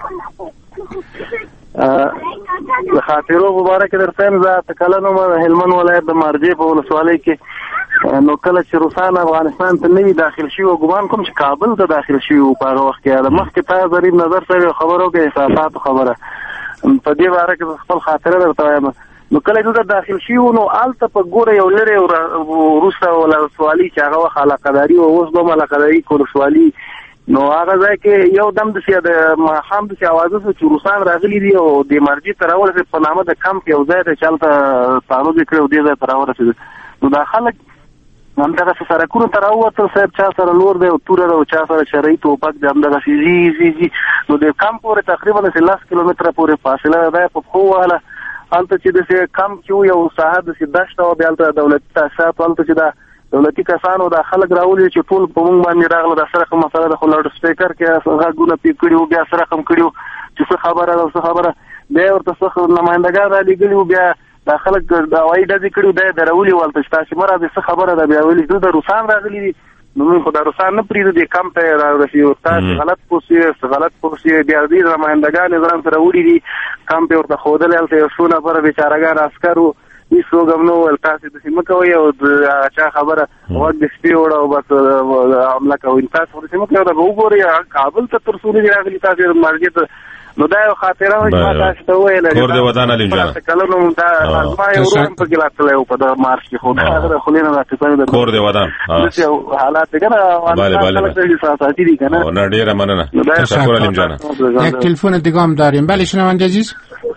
خاطرو مبارک درتم زه تکلنم هلمند ولایت د مارجې په ولسوالۍ کې نو کله چې روسان افغانستان ته نوی داخل شي او ګمان کوم چې کابل ته داخل شي په هغه وخت کې د مخکې تا ضریب نظر سره خبرو کې احساسات خبره په دې باره کې خپل خاطره درته وایم نو کله چې داخل شي نو آلته په ګوره یو لري روسا ولسوالۍ چې هغه وخت علاقداري او اوس به علاقداري کولسوالۍ نو هغه ځای کې یو دم د سیا د ماښام د اوازه چې روسان راغلي دي او د مرجي تر اول په نامه د کمپ یو ځای ته چلته تعرض کړو دې ځای تر اول نو دا خلک همدغه سرکونو ته راووتل صاحب چا سره لور دی او توره ده او چا سره شرعي توپک دی همدغسې ځي ځي ځي نو د کمپ پورې تقریبا داسې لس کیلومتره پورې فاصله ده په پښو وهله هلته چې داسې کمپ کې و یو ساحه داسې دشته وه بیا هلته دولتي تاسیسات هلته چې دا دولتي کسانو دا خلک راولي چې ټول په موږ باندې راغله دا څه رقم مسله ده خو لاوډ سپیکر کې غږونه پې کړي وو بیا څه رقم کړي وو چې څه خبره ده څه خبره بیا یې ورته څه نمایندګان رالېږلي وو بیا دا خلک د هوایي ډزې کړي وو دا یې درولي وو هلته چې تاسې مه راځئ څه خبره ده بیا ویلي د روسان راغلي دي نو موږ خو دا روسان نه پرېږدو دې کمپ ته یې رارسېږو تاسې غلط پوه سوې غلط پوه سوې بیا دې نمایندګان یې ځان سره وړي دي کمپ یې ورته ښودلی هلته یو څو نفره بېچارهګان عسکر وو هېڅ څوک هم نه وویل تاسې داسې مه کوئ او د چا خبره غوږ د سپي وړه او بس حمله کوئ تاسې خو داسې مه کوئ دا به وګورئ کابل ته تر څو نه دي راغلي تاسې مارکېټ ته نو دا یو خاطره وه چې ما تاسې ته وویله کور دې ودان علیم جانه کلونو دا زما یو ورور هم پکې راتللی و په دغه مارچ کې خو دا د خولې نه راټوکړی کور دې ودان داسې یو حالات دی که نه افغانستان خلک ډېر احساساتي دي که نه نه ډېره مننه تشکر علیم جانه یک تلفن دیگه هم داریم بله شنونده عزیز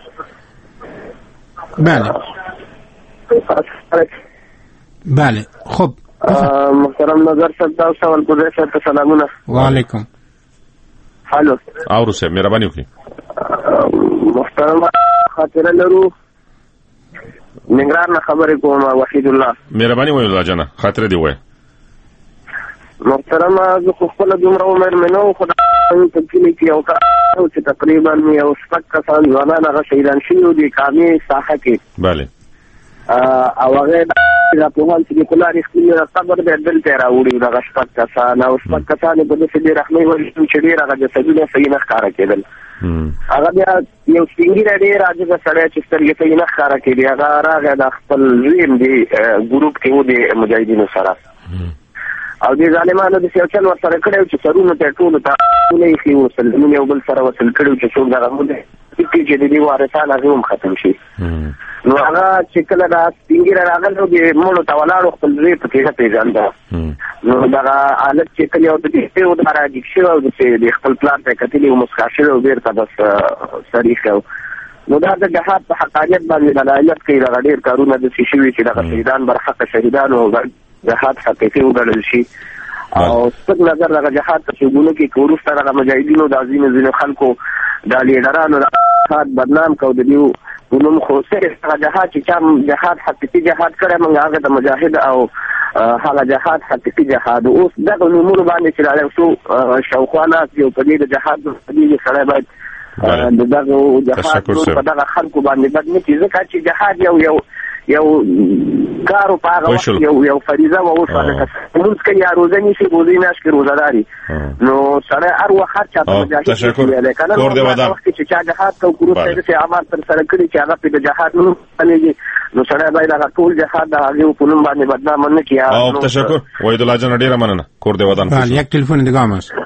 بله بله خب محترم نظر صاحب دا سوال قدرت صاحب ته سلامونه وعلیکم هلو اورو صاحب مهرباني وکړئ محترم خاطره لرو ننګرهار نه خبرې کوم وحید الله مهرباني وایي الله جانه خاطره دې وایه محترمه زه خو خپله دومره عمر مې نه و خو په کلي کې یو کار چې تقریبا یو شپږ کسان ځوانان هغه شهیدان شوي وو د کامې ساحه کې. بله. او هغه راپوهان چې د کلا رښتینې صبر به دلته یې راوړي دغه شپږ کسان او شپږ کسان یې په داسې بې رحمۍ وژلي چې ډېر هغه جسدونه صحیح نه ښکاره کېدل. هغه بیا یو سپین ږیری ډېر عاجزه سړی چې سترګې ته یې نه ښکاره کېدې هغه راغی د خپل زوی د ګروپ کې و د مجاهدینو سره او دې ظالمانو داسې یو چل ورسره کړی و چې سرونو ته یې ټولو ته ونه ایښي وو سلمون یو بل سره وصل کړي وو چې څوک دغه مونږ چې د دې وارثان هغې هم ختم شي. نو هغه چې کله دا سپین ږیری راغلی و د مړو ته ولاړ و خپل زوی پکې نه پېژانده. نو دغه حالت چې کله یو د دې و دا راجګ شوی او چې د خپل پلار ته یې کتلي و مسکا شوی و بېرته بس سر ایښی و. نو دا د جهاد په حقانیت باندې دلالت کوي دغه ډېر کارونه داسې شوي چې دغه شهیدان برحقه شهیدان او جهاد حقیقي وګڼل شي او سپک نظر دغه جهاد ته چې ګونو کې که وروسته دغه مجاهدینو دا ځینو ځینو خلکو دا لیډرانو د جهاد بدنام کو د دې په نوم خو صرف هغه جهاد چې چا جهاد حقیقي جهاد کړی موږ هغه د مجاهد او هغه جهاد حقیقي جهاد اوس دغه نومونو باندې چې را یو شاوخوا ناست دي او په دې د جهاد دې سړی باید د دغه جهاد په دغه خلکو باندې بد نه کړي ځکه چې جهاد یو یو یو کارو په هغه وخت یو یو فریضه وه اوس لکه لمونځ کوي یا روزه نیسي روزې میاشت کې روزهداري نو سړی هر وخت هر چا ته مجاهد ویلی که نه هغه وخت کې چې چا جهاد کو وروسته یې داسې اعمال ترسره کړي چې هغه پرې د جهاد نوم بلېږي نو سړی باید هغه ټول جهاد د هغې په نوم باندې بدنامه نه کړي. او تشکر وحیدالله جان ډېره مننه کور دې ودان. بله یک تلفن دیگه هم هست.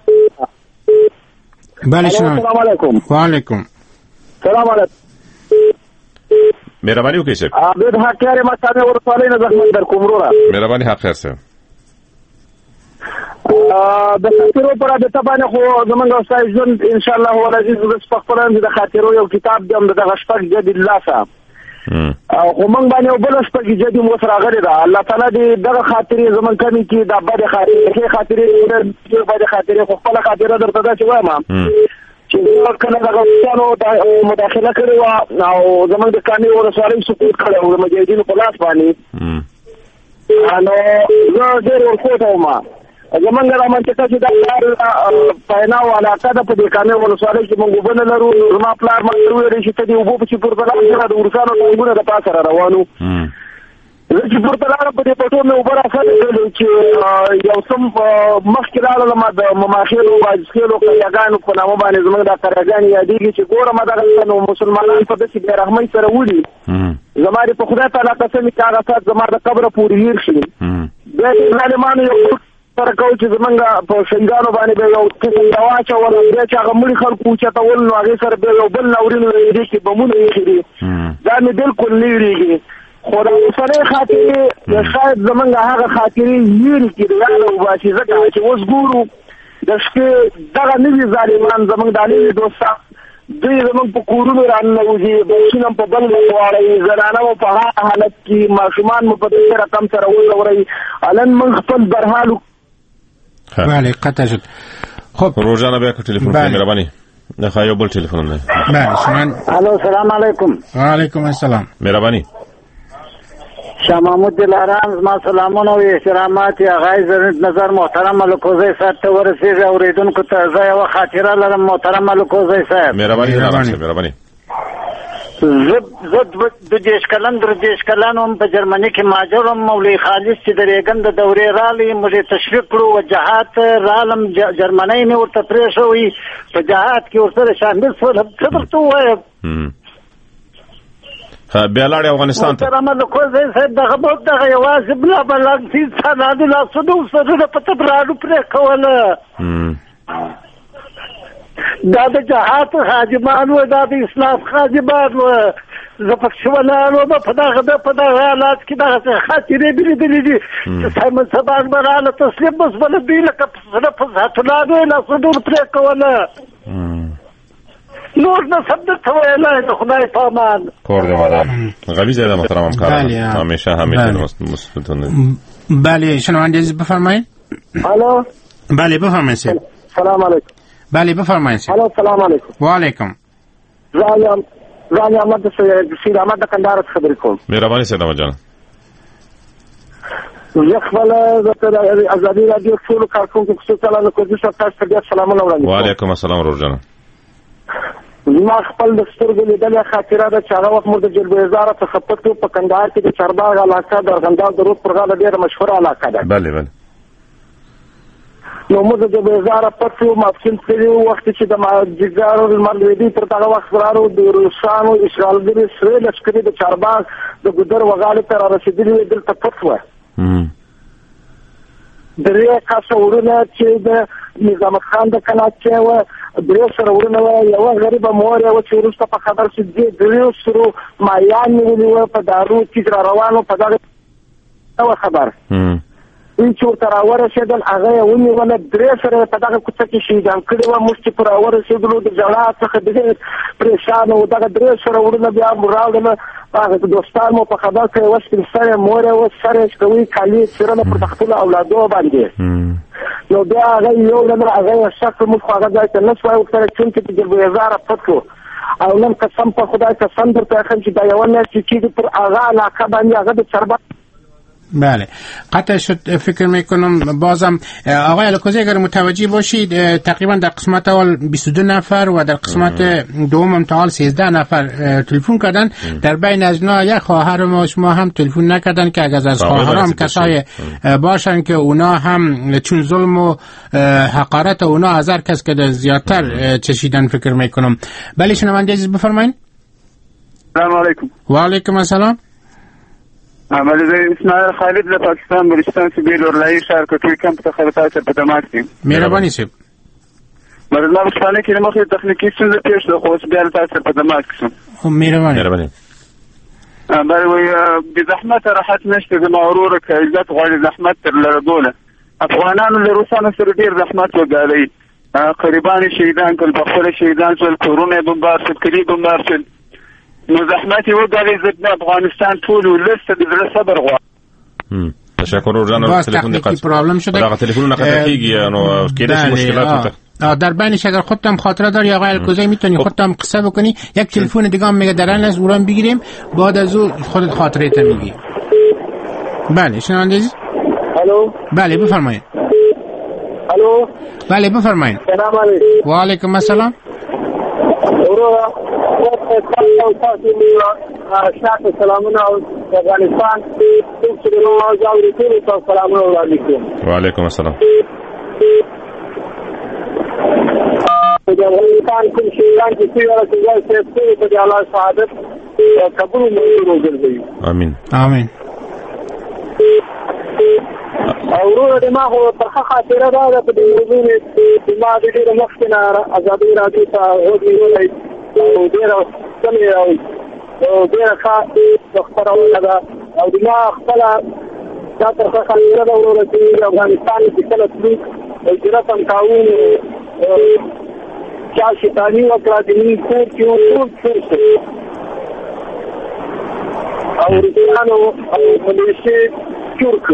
بله شما سلام علیکم. و علیکم سلام علیکم. مهرباني وکړئ صاحب. عبد حقیار مصابه ورسوالۍ نه زخمي در کومروره. مهرباني حقیار صاحب. د خاطرو پر رابطه باندې خو زمونږ استاد ژوند ان شاء الله ولعزیز د خپلان د خاطرو یو کتاب دی هم دغه شپږ جدي الله صاحب. او خو موږ باندې بل شپږ جدي مو سره غلي ده الله تعالی دې دغه خاطرې زمونږ کمی کې د بد خاطرې خاطرې د بد خاطرې خو خپل خاطره درته دا چې وایم چې کله دغه وسانو مداخله کړې وه او زمونږ د کامې ولسوالۍ سقوط کړی و د مجاهدینو په لاس باندې نو زه ډېر ورخوټه وم زمونږ دا منطقه چې دا لار پینا او علاقه ده په دې کامې ولسوالۍ کې موږ اوبه نه لرو. زما پلار ما ته وویل چې ته دې اوبو پسې پورته لاړ د روسانو ټانګونه د پاسه را روانو زه چې پورته لاړم په دې پټو مې اوبه راڅلې چې یو څه مخکې لاړلم د مماخېلو واجسخېلو قریاګانو په نامه باندې زموږ دا قریاګانې یادېږي چې ګورم دغه نو مسلمانان په داسې بې رحمۍ سره وړي زما دې په خدای تعالی قسم چې هغه ساعت زما د قبره پورې هېر شي. بیا دې ظالمانو یو سره کوو چې زمونږ په شهیدانو باندې به یو قسم دوا اچول بیا چې هغه مړي خلکو اوچتول نو هغې سره بیا یو بل ناورین ویلې چې بمونه ایښي دي دا مې بلکل نه ویرېږي. خو دا اوسنۍ خاطرې شاید زمونږ هغه خاطرې لرې کړي د یاده وباسي ځکه چې اوس ګورو د شپې دغه نوي ظالمان زمونږ دا نوي دوستان دوی زمونږ په کورونو راننوځي بچونه په بل واړوي زنانه مو په هغه حالت کې ماشومان مو په دې رقم سره وځوروي الان موږ خپل برحالو. بله قطع شد. خب روزانه بیا که تلفن کنید مهربانی نخواهی یو بل تلفن نه. بله شما. الو سلام علیکم. و علیکم السلام. مهربانی. شاه محمود دلارام زما سلامونه او احترامات غای زرد نظر محترم ملکوزی صاحب ته ورسیږي اوریدونکو ته زه یو خاطره لرم محترم ملکوزی صاحب. مهربانی مهربانی. زه زه د دیش کلن در دیش کلن هم په جرمني کې ماجر هم مولوي خالص چې د ریګن د دورې رالی موږ تشویق کړو و جهاد رالم جرمني نه ورته پرې شوی په جهاد کې ورسره شامل شول څه درته وایم بیا لاړې افغانستان ته محترم ملکوزی صاحب دغه بود دغه یوازې بلا بلنګ چې ساده لاسونه سرونه په تبرانو پرې کوله دا د جهاد خادمان و دا د اسلام خادمان و زه پکښې ولاړ وم په دغه په دغه حالات کې دغه خاطرې مې لیدلې دي چې سایمن سباک به راله تسلیم بس بله دوی لکه سره په ذاتولانو یې لاسونه پرې کوله نور نه سم درته ویلی د خدای په امان. کور دې ودان. غوی زیده محترم همکاران همیشه همیشه مثبتونه. بله شنونده بفرمایید. الو بله بفرمایید. سلام علیکم. بله بفرمایید. الو سلام علیکم. و علیکم. زایم زایم احمد سید احمد د کندهار څخه خبرې کوم. مهرباني سید احمد جان. زه خپل د ازادي رادیو ټول کارکونکو خصوصا له کوزي صاحب تاسو ته سلامونه وړاندې کوم. وعلیکم السلام روزانه. ما خپل د سترګو لیدلې خاطره ده چې هغه وخت موږ د جلبهزار څخه پټو په کندهار کې د چارباغ علاقه د ارغنداب د رود پر غاړه ډېره مشهوره علاقه ده. بله بله. نو موږ د جلبهزار پټو مافین کړي وخت چې د ماجګار لمر لویدي پر دغه وخت راو د روسانو اشغالګري سره لشکري د چارباغ د ګودر وغاړه ته رسیدلي دلته پټ و. درې کاسه ورونه چې د نظام خان د کلاچې و درې سره ورونه و یو غریب مور یو چې ورسته په خبر شي د درې سره مایان نیولې و په دارو چې را روانو په دغه خبر این چې ورته راورسېدل هغه یې ونیوله درې سره په دغه کوڅه کې شهیدان کړي وه موږ چې په راورسېدلو د ژړا څخه ډېر پریشان وو دغه درې سره ورونه بیا مو راوړله هغه دوستان مو په خبر کړی وه سپین سرې مور یې اوس سر یې شکوي کالي یې څیرله پر د خپلو اولادو باندې نو بیا هغه یو ډول هغه یې شک کړ موږ خو هغه ځای ته نه سوای ورسره چونکې د جلبهزاره پټ کړو او نن قسم په خدای قسم درته اخلم چې دا یوه میاشت چې کېږي پر هغه علاقه باندې هغه د چربا بله قطع شد. فکر میکنم بازم آقای الکوزی اگر متوجه باشید تقریبا در قسمت اول بیست و دو نفر و در قسمت دوم هم تا حال سیزده نفر تلفن کردن. در بین از اینا یک خواهر ما شما هم تلفن نکردن که اگر از خواهرام کسای باشن که اونا هم چون ظلم و حقارت اونا از هر کس که زیادتر چشیدن فکر میکنم. بله شنونده عزیز بفرمایید. سلام علیکم. و علیکم السلام. عمل اسماعیل خالد له پاکستان بلوچستان سبیل ورلای شهر کټوي کمپ ته خبرتاس په دماغ کې مهرباني سي مرزا بشپانه کې مخه تخنیکی څه پیښ ده خو بیا تاسو په دماغ کې هم مهرباني مهرباني بل وي بزحمت راحت نشته د مغرور ک عزت غوړي زحمت تر لردوله افغانانو له روسانو سره ډیر زحمت وګالي قریبان شهیدان کل په خپل شهیدان ټول کورونه بمبار شول کلی بمبار شول نو زحمت یو غالي زد افغانستان ټول ولست د صبر غواړي. تشکر روزانه تلفن دقت پرابلم شده دا تلفن قطع کیږي نو کېدای مشکلات در بینش اگر خودتم خاطره داری آقای الکوزی میتونی خودتم قصه بکنی یک تلفن دیگه هم میگه درن از اوران بگیریم بعد از او خودت خاطره تا میگی. بله شنونده عزیز. الو بله بفرمایید. الو بله بفرمایید. سلام علیکم. و علیکم السلام. شاته سلامونه افغانستان څوک چې نو ځاوري ټول ته سلامونه وړاندې کوم. وعلیکم السلام. د افغانستان کوم شهیدان چې څنګه راځي چې په الله شهادت قبول مو وګرځي. امين امين. او ورو د ما هو په خاطر دا په دې موضوع کې ما د دې مخکنه ازادي راځي ته وځي او ډیر سمې او ډیر ښه خبرونه ده او د ما خپل دا تر خاطر دا ورو چې افغانستان کې کله سلوک او جرأت هم کاوه چا شیطانی وکړه د نیم کور کې ټول څه او روسانو او ملیشې ترک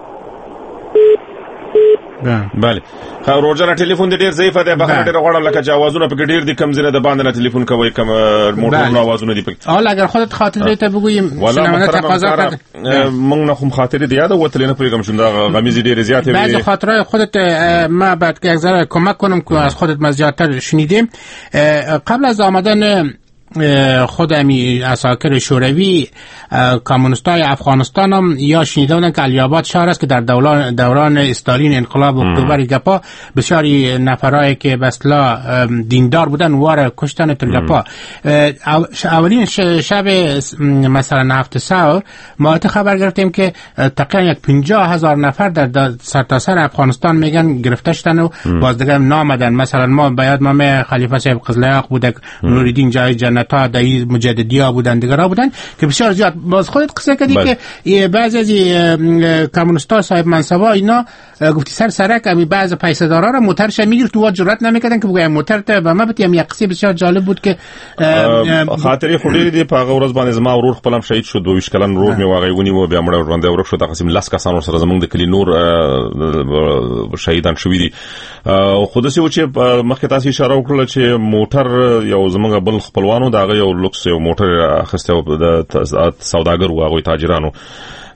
بله روزانه ټلیفون د ډیر ضعیف دی بخښنه ډیر غواړم لکه چې اوازونه په ډیر د کم زینه د باندې نه ټلیفون کوي کم موټر اوازونه دی پکې حالا اگر خودت خاطر ته بگویم شنونده تقاضا کرد مونږ نه هم خاطر دی یاد وته نه پیغام شوند غمیزی ډیر زیات دی بعضی خاطرهای خودت ما بعد که یک ذره کمک کنم که از خودت ما زیادتر شنیدیم قبل از آمدن خود امی اساکر شوروی کمونیستای افغانستان هم یا شنیده بودن که علیاباد شهر است که در دوران دوران استالین انقلاب اکتبر گپا بسیاری نفرایی که به اصطلاح دیندار بودن واره کشتن ترگپا. اولین شب مثلا هفت سال ما خبر گرفتیم که تقریبا یک پنجاه هزار نفر در سرتاسر افغانستان میگن گرفته شدن و باز دیگه نامدن. مثلا ما باید ما خلیفه صاحب قزلیاق بوده، نوریدین جای جنتا دایی مجددیا بودن دیگرها بودن که بسیار زیاد. باز خودت قصه کردی که بعضی از کمونیستا صاحب منصبا اینا گفتی سر سرک امی بعض پیسه‌دارا را موترش میگیرت تو جرأت نمیکردن که بگن موتر ته و ما بتیم یک قصه بسیار جالب بود که خاطرې خوري دی په ورځ باندې زما ورور خپلم شهید شو دوه کلن ورور می واغېونی و بیا مړ ورنده ورک شو تقسیم لاس کسان سره زمونږ د کلی نور شهیدان شوی دي. خو د څه و چې مخکې تاسو اشاره وکړه چې موټر یو زمونږ بل خپلوانو دا یو لوکس یو موټر اخسته د سوداګر واغوي تاجرانو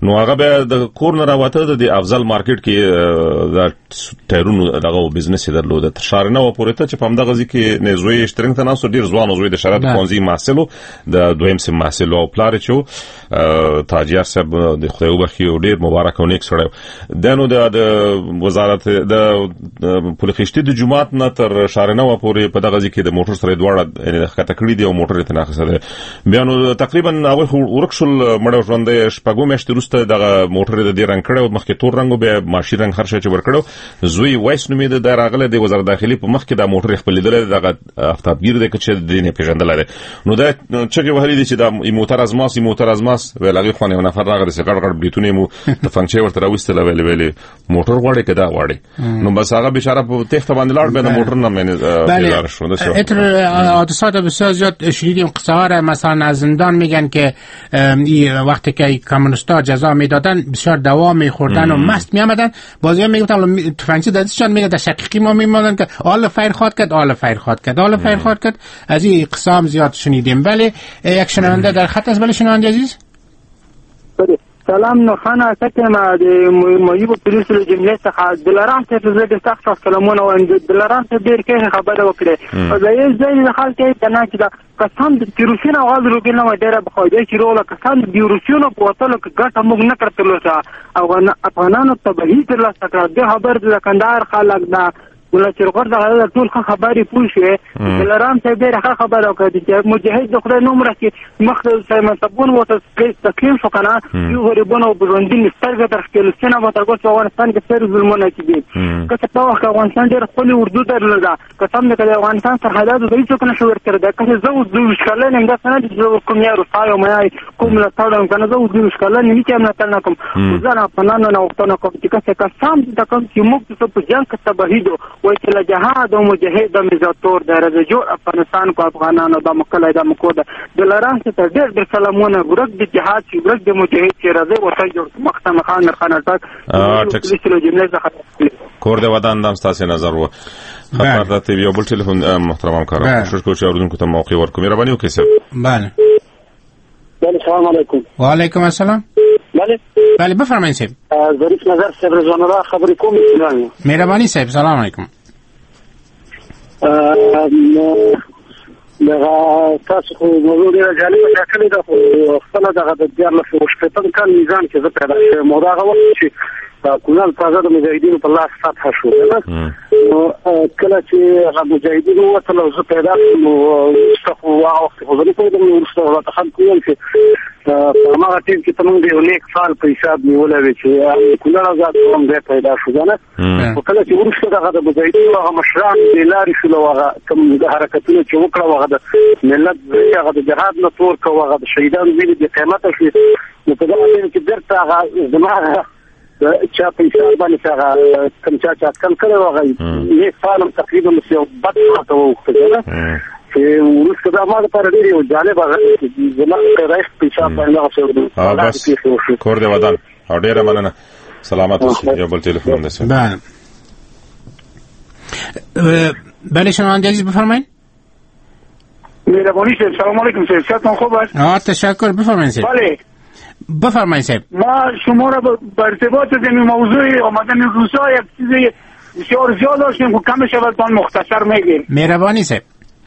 نو هغه به د کور نه راوته د افضل مارکیټ کې د ټایرونو دغه بزنس درلود تر شارنه و پورې ته چې په همدغه ځکه نه زوی شترنګ ته ناسو ډیر ځوان زوی د شرایط پونځي محصلو د دویم سم محصلو او پلار چې تاجر صاحب د خدای وبخي او ډیر مبارک او نیک سره دنو د وزارت د پولیخشتي د جمعات نه تر شارنه و پورې په دغه ځکه د موټر سره دواړه یعنی خطه کړی دی او موټر ته ناخصه ده بیا نو تقریبا هغه ورکشل مړ ژوندې شپږو میاشتې وروسته دغه موټر د دې رنگ کړو مخکې تور رنگ به ماشي رنگ هر شي چې ورکړو زوی وایس نو مې د راغله د وزارت داخلي په مخ کې د موټر خپل لیدل دغه افتابګیر د کچې د دینه پیژندل لري نو دا چې وهلي دي چې د موټر از ماس موټر از ماس ولغه خو نه نفر راغله چې غړ غړ بلیتونه مو د فنکشن ورته راوستل ویل ویل موټر غواړي کدا غواړي نو بس هغه بیچاره په تخت باندې لاړ به د موټر نه مې بیزار شو نو اتر حادثات بسیار زیاد شنیدیم قصه‌ها مثلا از زندان میگن که وقتی که کمونیستا جزا میدادن بسیار دوا میخوردن و مست میآمدن بازی‌ها میگفتن تفنگچی دستشان میگه در شقیقی ما میموندن که آل فیر خواد کرد آل فیر خواد کرد آل فیر خواد کرد از این قصه زیاد شنیدیم. ولی یک شنونده در خط است. ولی شنونده عزیز سلام نو خانه کته ما د مایو پولیس له جملې څخه دلارام ته زه د سخت کلمونه و دلارام ته ډیر کې خبره وکړه او زه یې ځای نه خلک ته نه چې دا کسان د تیروسین اواز روګنه و ډیره بخوده چې روله کسان د تیروسین په وتلو کې ګټه موږ نه کړتلو او افغانانو ته به هیڅ لا څه د خبر د کندهار خلک دا ولا چې ورغړ دا ټول خبرې پوښې دلارام ته ډیره خبره وکړه چې مجاهد د خدای نوم راکې مخدل سیمه تبون وته تکلیف وکړه یو غریبونو بروندین سترګه تر خپل سینه وته کو افغانستان کې سر ظلمونه کوي که په وخت افغانستان ډیر خپل اردو درلوده قسم دې کله افغانستان سرحدات د هیڅ څوک نشو ورکړه دا که زه د وشکلن هم دا څنګه چې کوم یو رسایو مې کوم لا تاړم کنه زه د وشکلن نه کېم نه تل کوم ځان په نن نه وخت نه کوم چې که کسان د کوم چې موږ په جنگ کې تبهیدو وای چې جهاد او مجاهد د مزاتور د رجوع افغانستان کو افغانانو د مکله د مکوده دلارام ته ډېر ډېر سلامونه ورک د جهاد چې ورک د مجاهد چې راځي وته جوړ مختم خان خان ټاک د جمله څخه کور د ودان د تاسو نظر و خبر د تی وی بل ټلیفون محترم همکار کوشش کوم چې اوردونکو ته موقع ورکوم مهرباني وکړئ سر بله السلام علیکم وعلیکم السلام بله بله بفرمایید صاحب ظریف نظر صاحب رضوان الله خبرې کوم مهرباني صاحب سلام علیکم دغه تاسو خو موضوع ډیره جالبه ټاکلې ده خو خپله دغه د دیارلس شپېتم کال میزان کې زه پیدا شوم او دغه وخت چې کونړ تازه د مجاهدینو په لاس فتح شو نو کله چې هغه مجاهدین ووتل او زه پیدا شوم نو وروسته خو هغه وخت خو زه نه پوهېدم نو وروسته راته خلک وویل چې په هماغه ټیم کې ته موږ د یو نیک فعال په حساب نیولی وې چې کونړ ازاد قوم دی پیدا شو که نه خو کله چې وروسته دغه د مجاهدینو هغه مشران بې لارې شول او هغه کوم حرکتونه چې وکړه هغه د ملت هغه د جهاد نه تور کړه هغه د شهیدانو وینې بې قیمته شوې نو په دغه ټیم کې بېرته هغه زما چا په حساب باندې هغه کوم چا چې اټکل کړی و هغه نیک فعال هم تقریبا یو بد کار ته واوښته که نه چې وروسته دا ما لپاره ډېر یو جالب هغه زما پیدایښت په حساب باندې هغه بس کور دې ودان او ډېره مننه سلامت اوسئ یو بل ټلیفون هم دسته بله بله شنونده عزیز بفرمایید مهربانی صاحب سلام علیکم صاحب صحتتون خوب است آه تشکر بفرمایید صاحب بله بفرمایید صاحب ما شما را به ارتباط این موضوع آمدن روسا یک چیز بسیار زیاد داشتیم که کم شود تان مختصر میگیم مهربانی صاحب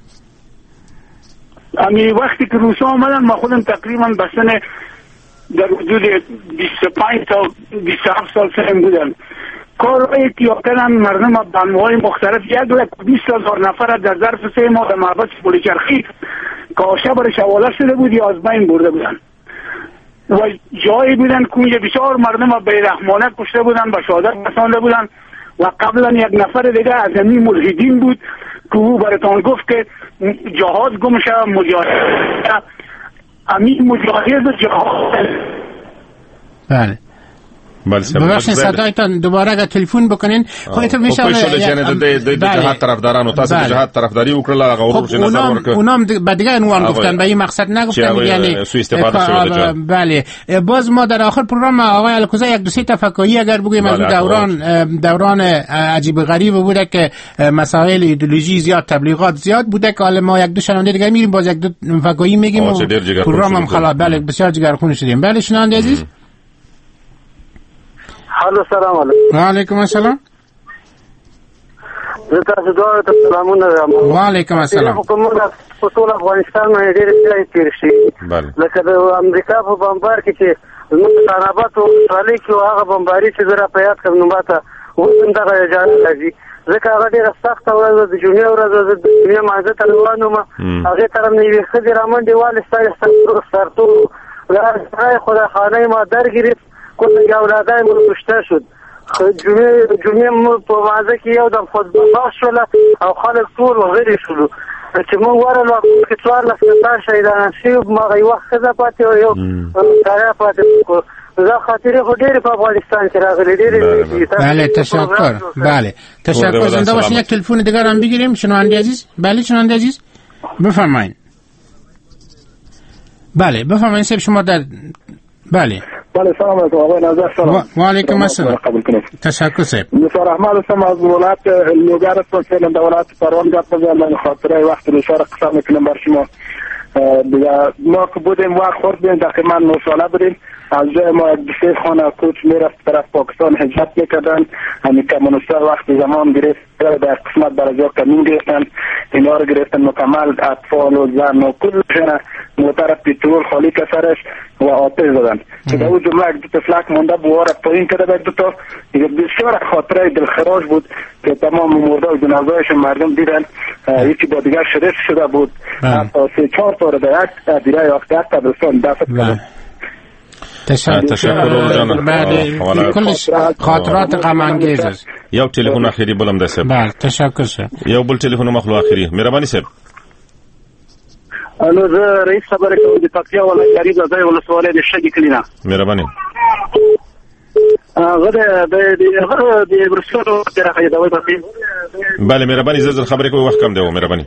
امی وقتی که روسا آمدن ما خودم تقریبا بسن در حدود بیست و پنج تا بیست و هفت سال سن بودن کارهایی که کردن مردم به انواع مختلف یک لک بیست هزار نفر در ظرف سه ماه در محبس پلیچرخی کاشه برش حواله شده بود یا از بین برده بودن و جایی بودن که بسیار مردم بیرحمانه کشته بودن به شهادت رسانده بودن و قبلا یک نفر دیگه از همین ملحدین بود که او براتان گفت که جهاد گم شد مجاهد امین مجاهد و جهاد بله ببخشید صدایتان دوباره اگر تلفن بکنین خودتون میشه د جهاد طرفدارانو تاسو د جهاد طرفداري وکړه هغه ورور چې نظر ورکړه اونم به دیگه عنوان گفتن به این مقصد نگفتن یعنی سوء استفاده شده بله باز ما در آخر پروگرام آقای الکوزی یک دو سه تفکری اگر بگویم از دوران دوران عجیب غریب بوده که مسائل ایدئولوژی زیاد تبلیغات زیاد بوده که حالا ما یک دو شنونده دیگه میریم باز یک دو تفکری میگیم و پروگرام هم خلاص بله بسیار جگرخون شدیم بله شنونده عزیز هلو سلام علیکم. وعلیکم السلام. زه تاسو دوه ته سلامونه وایم. وعلیکم السلام. حکومت په ټول افغانستان باندې ډېر ځای تیر شي. لکه د امریکا په بمبار کې چې زموږ تنابات او ولې کې هغه بمباري چې زه را په یاد کړم نو ماته اوس هم دغه اجازه راځي ځکه هغه ډېره سخته ورځ د جمعې ورځ د جمعې مازه ته روان وم هغې طرف نه یوې ښځې رامنډې والې ستا سرتورو لاره خدای خانه ما در گرفت کل اولادای مو کشته شد جمعه جمعه مو په مازه کې یو د خطبه شول او خلک ټول غلي شول چې موږ ورلو کې څوار لس کسان شهیدان شوي ما یو وخت ښځه پاتې او یو سړی پاتې دا خاطرې خو ډېرې په افغانستان کې راغلي ډېرې. بله تشکر. بله تشکر. زنده باشین. یک تلفن دیگر هم بگیریم شنونده عزیز. بله شنونده عزیز بفرمایید. بله بفرمایید سب شما در بله بله سلام علیکم آقای نظر. سلام و علیکم السلام. تشکر صاحب. نثار احمد هستم از ولایت لوگر هستم در ولایت پروان گپ بزنم خاطره وقت اشاره قسم میکنم بر شما. دیگه ما که بودیم وقت خوردیم تقریبا نه ساله بودیم از جای ما سه خانه کوچ میرفت طرف پاکستان هجرت میکردن همین کمونیست‌ها وقت زمان گرفت در قسمت برای جا کمین گرفتن اینا رو گرفتن مکمل اطفال و زن و کلشون موتر پترول خالی کسرش و آتش زدن که در اون جمله یک دو تفلک مونده بوار پایین کرده دو تا دیگه بسیار خاطره دلخراش بود که تمام مرده و جنازه‌اش مردم دیدن یکی با دیگر شرف شده بود حتی سه چهار تا رو در یک دیره یا یک قبرستان دفن کردن. تشکر جان. بعد کلش خاطرات غم انگیز است. یو تلفن اخیری بلم ده صاحب. بله تشکر صاحب. یو بل تلفن مخلو اخیری مهرباني صاحب. الو زه رئیس خبره کوم د پکتیا ولایتي د ځای ولسوالۍ د شګي کلینا. مهرباني. هغه د د هغه د برسلو راغی دا وایي پکې. بله مهرباني زه خبرې کوم وخت کم دی مهرباني.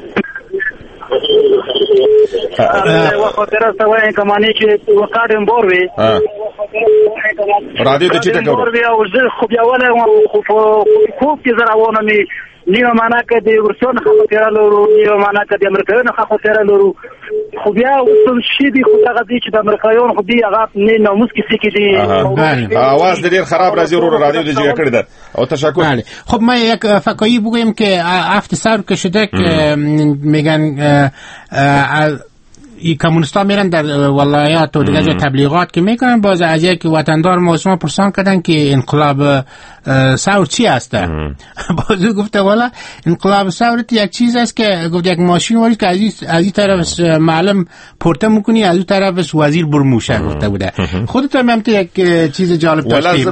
ا وخت تر سوي کمانې چې وکړم بوروي رادیو د چیته کوم بوروي او زه خو بیا ولا خو خو کې زراونه می نیو معنا کې د ورسون خو تیر لورو نیو معنا کې د امریکایانو خو تیر لورو خو بیا وسم شي دي خو هغه دي چې د امریکایانو خو دي هغه نه ناموس کې سکی دي اواز ډیر خراب راځي ورو رادیو د جګه کړی ده او تشکر. خب ما یک فکایی بگویم که هفت سر کشیده که میگن ای کمونیستا میرن در ولایات و دیگه جای تبلیغات که میکنن باز از یک وطندار موسما پرسان کردن که انقلاب ثور چی هسته بازو گفته والا انقلاب ثور یک چیز است که گفت یک ماشین واری که از این طرف معلم پورته میکنی از اون طرف وزیر برموشه گفته بوده. خودت هم همت یک چیز جالب داشتی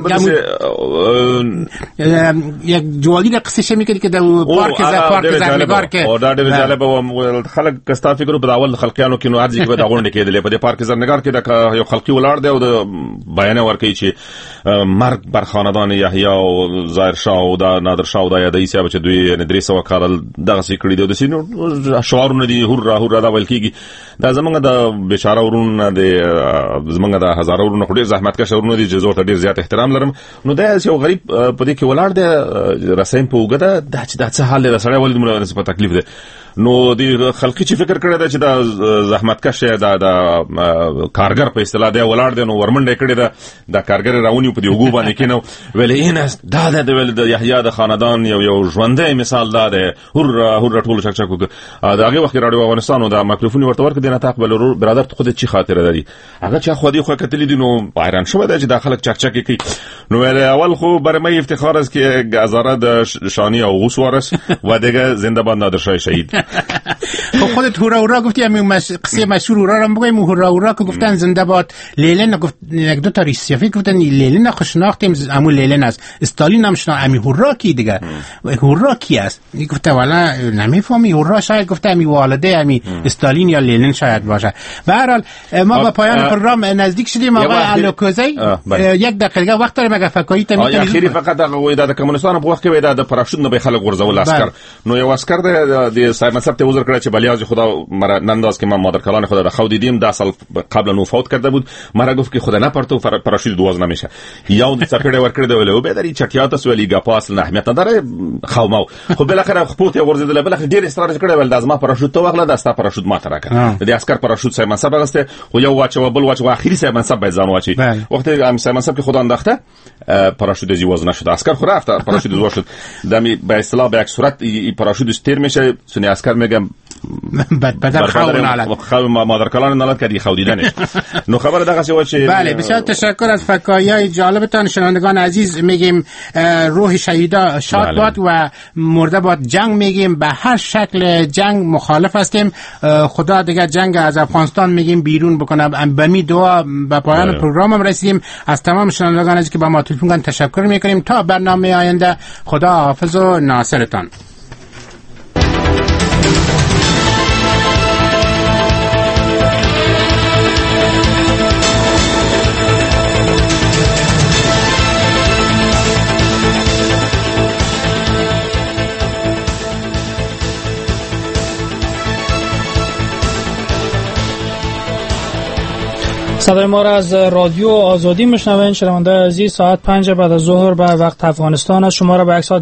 یک جوالی را قصه میکنی که در پارک پارک زرنگار که او دا ډېر جالب او خلک کستا فکر په اول خلقیانو کې نو ارزي کې به غونډه کېدلې په دې پارک زرنګار کې د یو خلقي ولاړ دی او د بیان ورکوي چې مرګ بر خاندان یحیی او ظاهر شاه او دا نادر شاه او دا یادې صاحب چې دوی درې سو کال دغه سې کړی دی د سینو شعارونه دي هور هور دا ویل کېږي دا زمونږ د بیچاره ورونه د زمونږ د هزارو ورونه خو ډېر زحمت کښ ورونه دي چې زه ته ډېر زیات احترام لرم نو دا یو غریب په دې کې ولاړ دی رسایم په وګړه دا چې دا څه حال دی سره ولې موږ په تکلیف دی نو د خلقي چې فکر کړی دا چې دا زحمت کښ دا د کارګر په اصطلاح دی ولاړ دی نو ورمنډه کړی دا د کارګر راونی په دی وګو باندې کینو ویلې ان دا د ویل د یحیی د خاندان یو یو ژوندې مثال دا دی هر هر ټول شک شک دا هغه وخت راډیو افغانستان او د مایکروفون ورته ورک دینه تقبل برادر ته خود چی خاطر دی هغه چې خو دی خو کتلی دی نو حیران شوم دا چې د خلک چک چک کوي نو ویل اول خو برمه افتخار است که گزاره د شانی او غوس وارس و دیگه زنده باد نادر شاه شهید. خب خودت هورا هورا گفتی همین مش... قصه مشهور هورا رو بگیم هورا هورا که گفتن زنده باد لیلن گفت یک دو تا ریسیافی گفتن لیلن خو شناختیم همون لیلن است استالین هم شناخت همین هورا کی دیگه هورا کی است گفته والا نمیفهمی هورا شاید گفته همین والده همین استالین یا لیلن شاید باشه. به هر حال ما به پایان پروگرام نزدیک شدیم آقای علوکوزی یک دقیقه وقت داریم اگه فکایی تا میتونید اخیری فقط هغه وای د کمونستانو په وخت کې وای د پراشوت نه به خلک ورزول عسكر نو یو عسكر د صاحب منصب ته عذر کړ چې بلیاز خدا مرا ننداز که من مادر کلان خدا را خو دیدیم ده سال قبل نو فوت کرده بود مرا گفت که خدا نپرتو پاراشوت دواز نمیشه یا اون سپیده ور کرده ولی او بدری چټیات اس ولی گپا اصل اهمیت نداره خو ما خو بالاخره خپوت ورزیدل بالاخره ډیر اصرار کړی ول د ازما پاراشوت تو واغله دستا پاراشوت ما ترا کړ د اسکر پاراشوت صاحب منصب غسته خو یو واچو بل واچو اخیری صاحب منصب به ځان واچي وقت ام صاحب منصب که خدا انداخته پاراشوت زی وزن نشد اسکر خو رفت پاراشوت زو شد دمی به اصطلاح به یک صورت پاراشوت استیر میشه سونی اسکر میگم بد بدر خو نالت خو مادر کلان نالت کردی خو دیدنش نو خبر دغه څه و چې بله بسیار تشکر از فکایای جالبتان شنوندگان عزیز. میگیم روح شهیدا شاد باد و مرده باد. جنگ میگیم به هر شکل جنگ مخالف هستیم. خدا دیگه جنگ از افغانستان میگیم بیرون بکنه. به می دعا به پایان پروگرامم رسیدیم. از تمام شنوندگان عزیز که با ما تلفن کردن تشکر میکنیم. تا برنامه آینده خدا حافظ و ناصرتان. صدای ما را از رادیو آزادی میشنوین. شنونده عزیز، ساعت پنج بعد از ظهر به وقت افغانستان است. شما را به یک ساعت